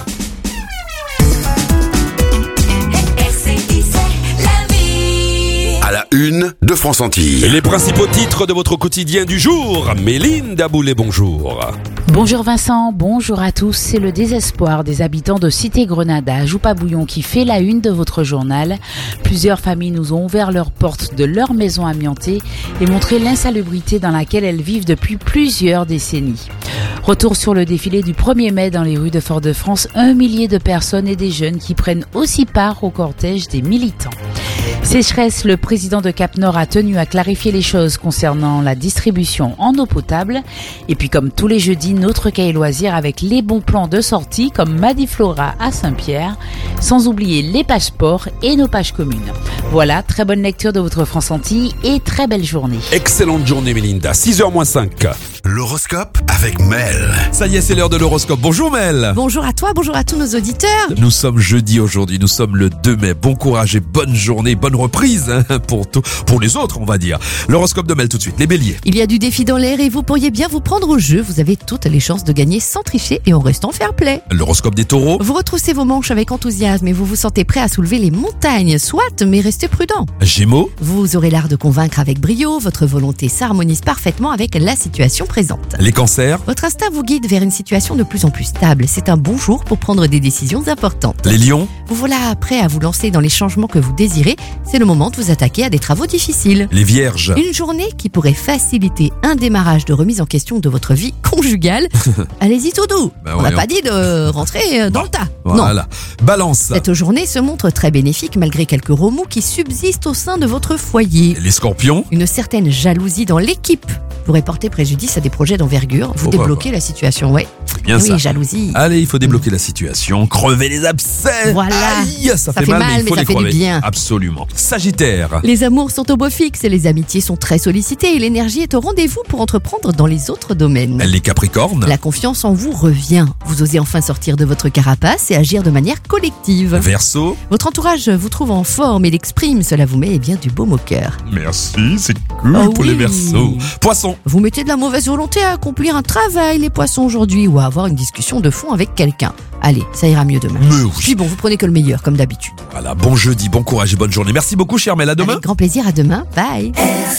[SPEAKER 6] À la une de France Antilles.
[SPEAKER 4] Et les principaux titres de votre quotidien du jour. Méline Daboulet, bonjour.
[SPEAKER 1] Bonjour Vincent, bonjour à tous. C'est le désespoir des habitants de Cité-Grenade à Joupabouillon qui fait la une de votre journal. Plusieurs familles nous ont ouvert leurs portes de leur maison amiantée et montré l'insalubrité dans laquelle elles vivent depuis plusieurs décennies. Retour sur le défilé du premier mai dans les rues de Fort-de-France, un millier de personnes et des jeunes qui prennent aussi part au cortège des militants. Sécheresse, le président de Cap-Nord a tenu à clarifier les choses concernant la distribution en eau potable. Et puis comme tous les jeudis, notre cahier loisir avec les bons plans de sortie comme Madiflora à Saint-Pierre, sans oublier les pages sport et nos pages communes. Voilà, très bonne lecture de votre France Antilles et très belle journée.
[SPEAKER 4] Excellente journée Mélinda, six heures moins cinq.
[SPEAKER 6] L'horoscope avec Mel.
[SPEAKER 4] Ça y est, c'est l'heure de l'horoscope. Bonjour Mel.
[SPEAKER 5] Bonjour à toi, bonjour à tous nos auditeurs.
[SPEAKER 4] Nous sommes jeudi aujourd'hui, nous sommes le deux mai. Bon courage et bonne journée, bonne reprise hein, pour tout, pour les autres on va dire. L'horoscope de Mel tout de suite, les béliers.
[SPEAKER 5] Il y a du défi dans l'air et vous pourriez bien vous prendre au jeu. Vous avez toutes les chances de gagner sans tricher et en restant fair play.
[SPEAKER 4] L'horoscope des taureaux.
[SPEAKER 5] Vous retroussez vos manches avec enthousiasme et vous vous sentez prêt à soulever les montagnes. Soit, mais restez prudent.
[SPEAKER 4] Gémeaux.
[SPEAKER 5] Vous aurez l'art de convaincre avec brio. Votre volonté s'harmonise parfaitement avec la situation présente.
[SPEAKER 4] Les cancers.
[SPEAKER 5] Votre instinct vous guide vers une situation de plus en plus stable. C'est un bon jour pour prendre des décisions importantes.
[SPEAKER 4] Les lions.
[SPEAKER 5] Vous voilà prêt à vous lancer dans les changements que vous désirez. C'est le moment de vous attaquer à des travaux difficiles.
[SPEAKER 4] Les vierges.
[SPEAKER 5] Une journée qui pourrait faciliter un démarrage de remise en question de votre vie conjugale. Allez-y tout doux.
[SPEAKER 4] Bah
[SPEAKER 5] on n'a
[SPEAKER 4] ouais,
[SPEAKER 5] pas
[SPEAKER 4] on...
[SPEAKER 5] dit de rentrer dans le tas.
[SPEAKER 4] Voilà.
[SPEAKER 5] Non.
[SPEAKER 4] Balance.
[SPEAKER 5] Cette journée se montre très bénéfique malgré quelques remous qui subsistent au sein de votre foyer.
[SPEAKER 4] Les scorpions.
[SPEAKER 5] Une certaine jalousie dans l'équipe pourrait porter préjudice à des projets d'envergure. Vous
[SPEAKER 4] Oh,
[SPEAKER 5] débloquez
[SPEAKER 4] bah, bah.
[SPEAKER 5] la situation, ouais.
[SPEAKER 4] C'est bien
[SPEAKER 5] oui,
[SPEAKER 4] ça.
[SPEAKER 5] jalousie.
[SPEAKER 4] Allez, il faut débloquer la situation, crever les abcès.
[SPEAKER 5] Voilà.
[SPEAKER 4] Aïe, ça,
[SPEAKER 5] Ça
[SPEAKER 4] fait,
[SPEAKER 5] fait
[SPEAKER 4] mal,
[SPEAKER 5] mal,
[SPEAKER 4] mais il faut
[SPEAKER 5] mais
[SPEAKER 4] les
[SPEAKER 5] ça fait du
[SPEAKER 4] crever.
[SPEAKER 5] bien.
[SPEAKER 4] Absolument. Sagittaire.
[SPEAKER 5] Les amours sont au beau fixe et les amitiés sont très sollicitées et l'énergie est au rendez-vous pour entreprendre dans les autres domaines.
[SPEAKER 4] Les capricornes.
[SPEAKER 5] La confiance en vous revient. Vous osez enfin sortir de votre carapace et agir de manière collective.
[SPEAKER 4] Verseau.
[SPEAKER 5] Votre entourage vous trouve en forme et l'exprime. Cela vous met eh bien du baume au cœur.
[SPEAKER 4] Merci, c'est cool
[SPEAKER 5] Oh
[SPEAKER 4] pour
[SPEAKER 5] oui.
[SPEAKER 4] les verseaux. Poisson.
[SPEAKER 5] Vous mettez de la mauvaise volonté à accomplir un travail, les poissons, aujourd'hui, ou à avoir une discussion de fond avec quelqu'un. Allez, ça ira mieux demain.
[SPEAKER 4] Mais oui.
[SPEAKER 5] Puis bon, vous prenez que le meilleur, comme d'habitude.
[SPEAKER 4] Voilà, bon jeudi, bon courage et bonne journée. Merci beaucoup, cher Mel. À demain.
[SPEAKER 5] Avec grand plaisir, à demain. Bye.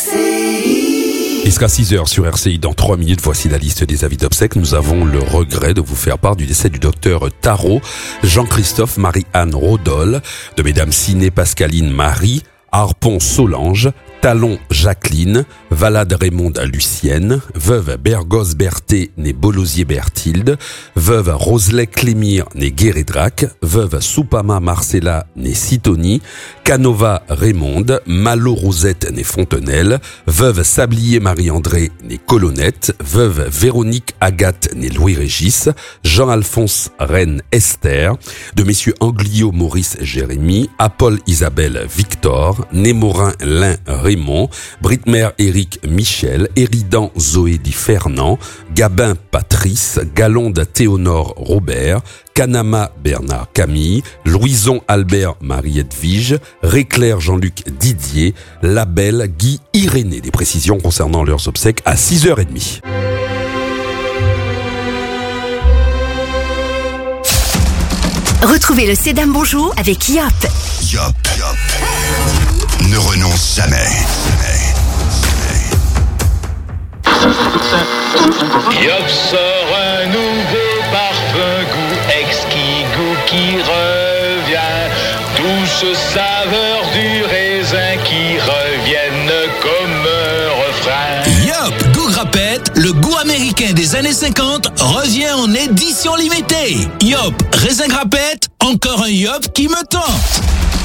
[SPEAKER 4] Il sera six heures sur R C I. Dans trois minutes, voici la liste des avis d'obsèques. Nous avons le regret de vous faire part du décès du docteur Tarot, Jean-Christophe Marie-Anne Rodol, de mesdames Ciné Pascaline Marie, Harpon Solange, Talon Jacqueline, Valade Raymonde Lucienne, veuve Bergos Berthé née Bolosier Berthilde, veuve Roselet Clémire née Guérédrac, veuve Soupama Marcella née Citoni, Canova Raymonde, Malo Rosette née Fontenelle, veuve Sablier Marie-André née Colonnette, veuve Véronique Agathe née Louis-Régis, Jean-Alphonse Reine Esther, de messieurs Anglio Maurice Jérémy, Apollo Isabelle Victor, Némorin Lin Raymond, Britmer Éric Michel, Éridan Zoé Di Fernand, Gabin Patrice, Galonde Théonore Robert, Canama Bernard Camille, Louison Albert Marie-Edwige, Réclair Jean-Luc Didier, Labelle Guy Irénée. Des précisions concernant leurs obsèques à six heures trente.
[SPEAKER 15] Retrouvez le Cédam Bonjour avec Yop.
[SPEAKER 6] Yop, Yop. Ne renonce jamais.
[SPEAKER 7] Yop sort un nouveau parfum goût exquis, goût qui revient. Douce saveur du raisin qui reviennent comme un refrain.
[SPEAKER 11] Yop, goût grappette, le goût américain.
[SPEAKER 2] américain des années cinquante revient en édition limitée. Yop, raisin grappette, encore un Yop qui me tente.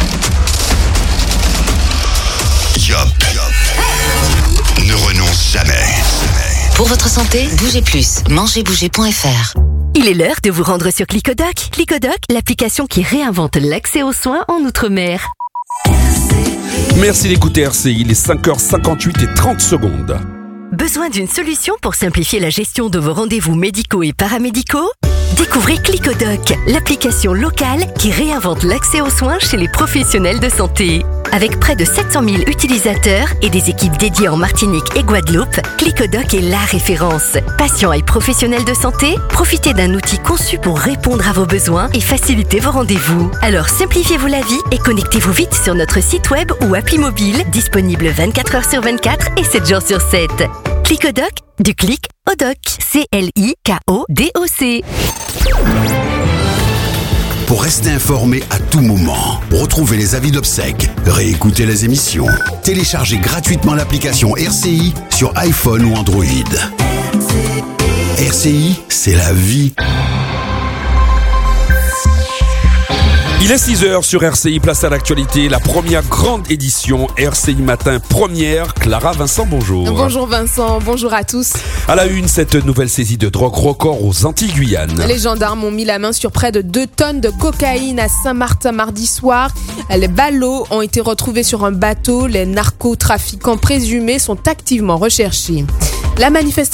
[SPEAKER 6] Yop, ne renonce jamais.
[SPEAKER 16] Pour votre santé, bougez plus. mangez bouger point f r. Il est l'heure de vous rendre sur Clicodoc. Clicodoc, l'application qui réinvente l'accès aux soins en Outre-mer.
[SPEAKER 4] Merci d'écouter R C I, les cinq heures cinquante-huit et trente secondes.
[SPEAKER 15] Besoin d'une solution pour simplifier la gestion de vos rendez-vous médicaux et paramédicaux ? Découvrez Clicodoc, l'application locale qui réinvente l'accès aux soins chez les professionnels de santé. Avec près de sept cent mille utilisateurs et des équipes dédiées en Martinique et Guadeloupe, Clicodoc est la référence. Patients et professionnels de santé, profitez d'un outil conçu pour répondre à vos besoins et faciliter vos rendez-vous. Alors simplifiez-vous la vie et connectez-vous vite sur notre site web ou appli mobile, disponible vingt-quatre heures sur vingt-quatre et sept jours sur sept. Clicodoc, du clic au doc. C L I K O D O C.
[SPEAKER 6] Pour rester informé à tout moment, retrouvez les avis d'obsèques, réécoutez les émissions, téléchargez gratuitement l'application R C I sur iPhone ou Android. R C I, c'est la vie.
[SPEAKER 4] Il est six heures sur R C I, place à l'actualité, la première grande édition R C I Matin première. Clara Vincent, bonjour.
[SPEAKER 3] Bonjour Vincent, bonjour à tous.
[SPEAKER 4] À la une, cette nouvelle saisie de drogue record aux Antilles-Guyane.
[SPEAKER 3] Les gendarmes ont mis la main sur près de deux tonnes de cocaïne à Saint-Martin mardi soir. Les ballots ont été retrouvés sur un bateau. Les narcotrafiquants présumés sont activement recherchés. La manifestation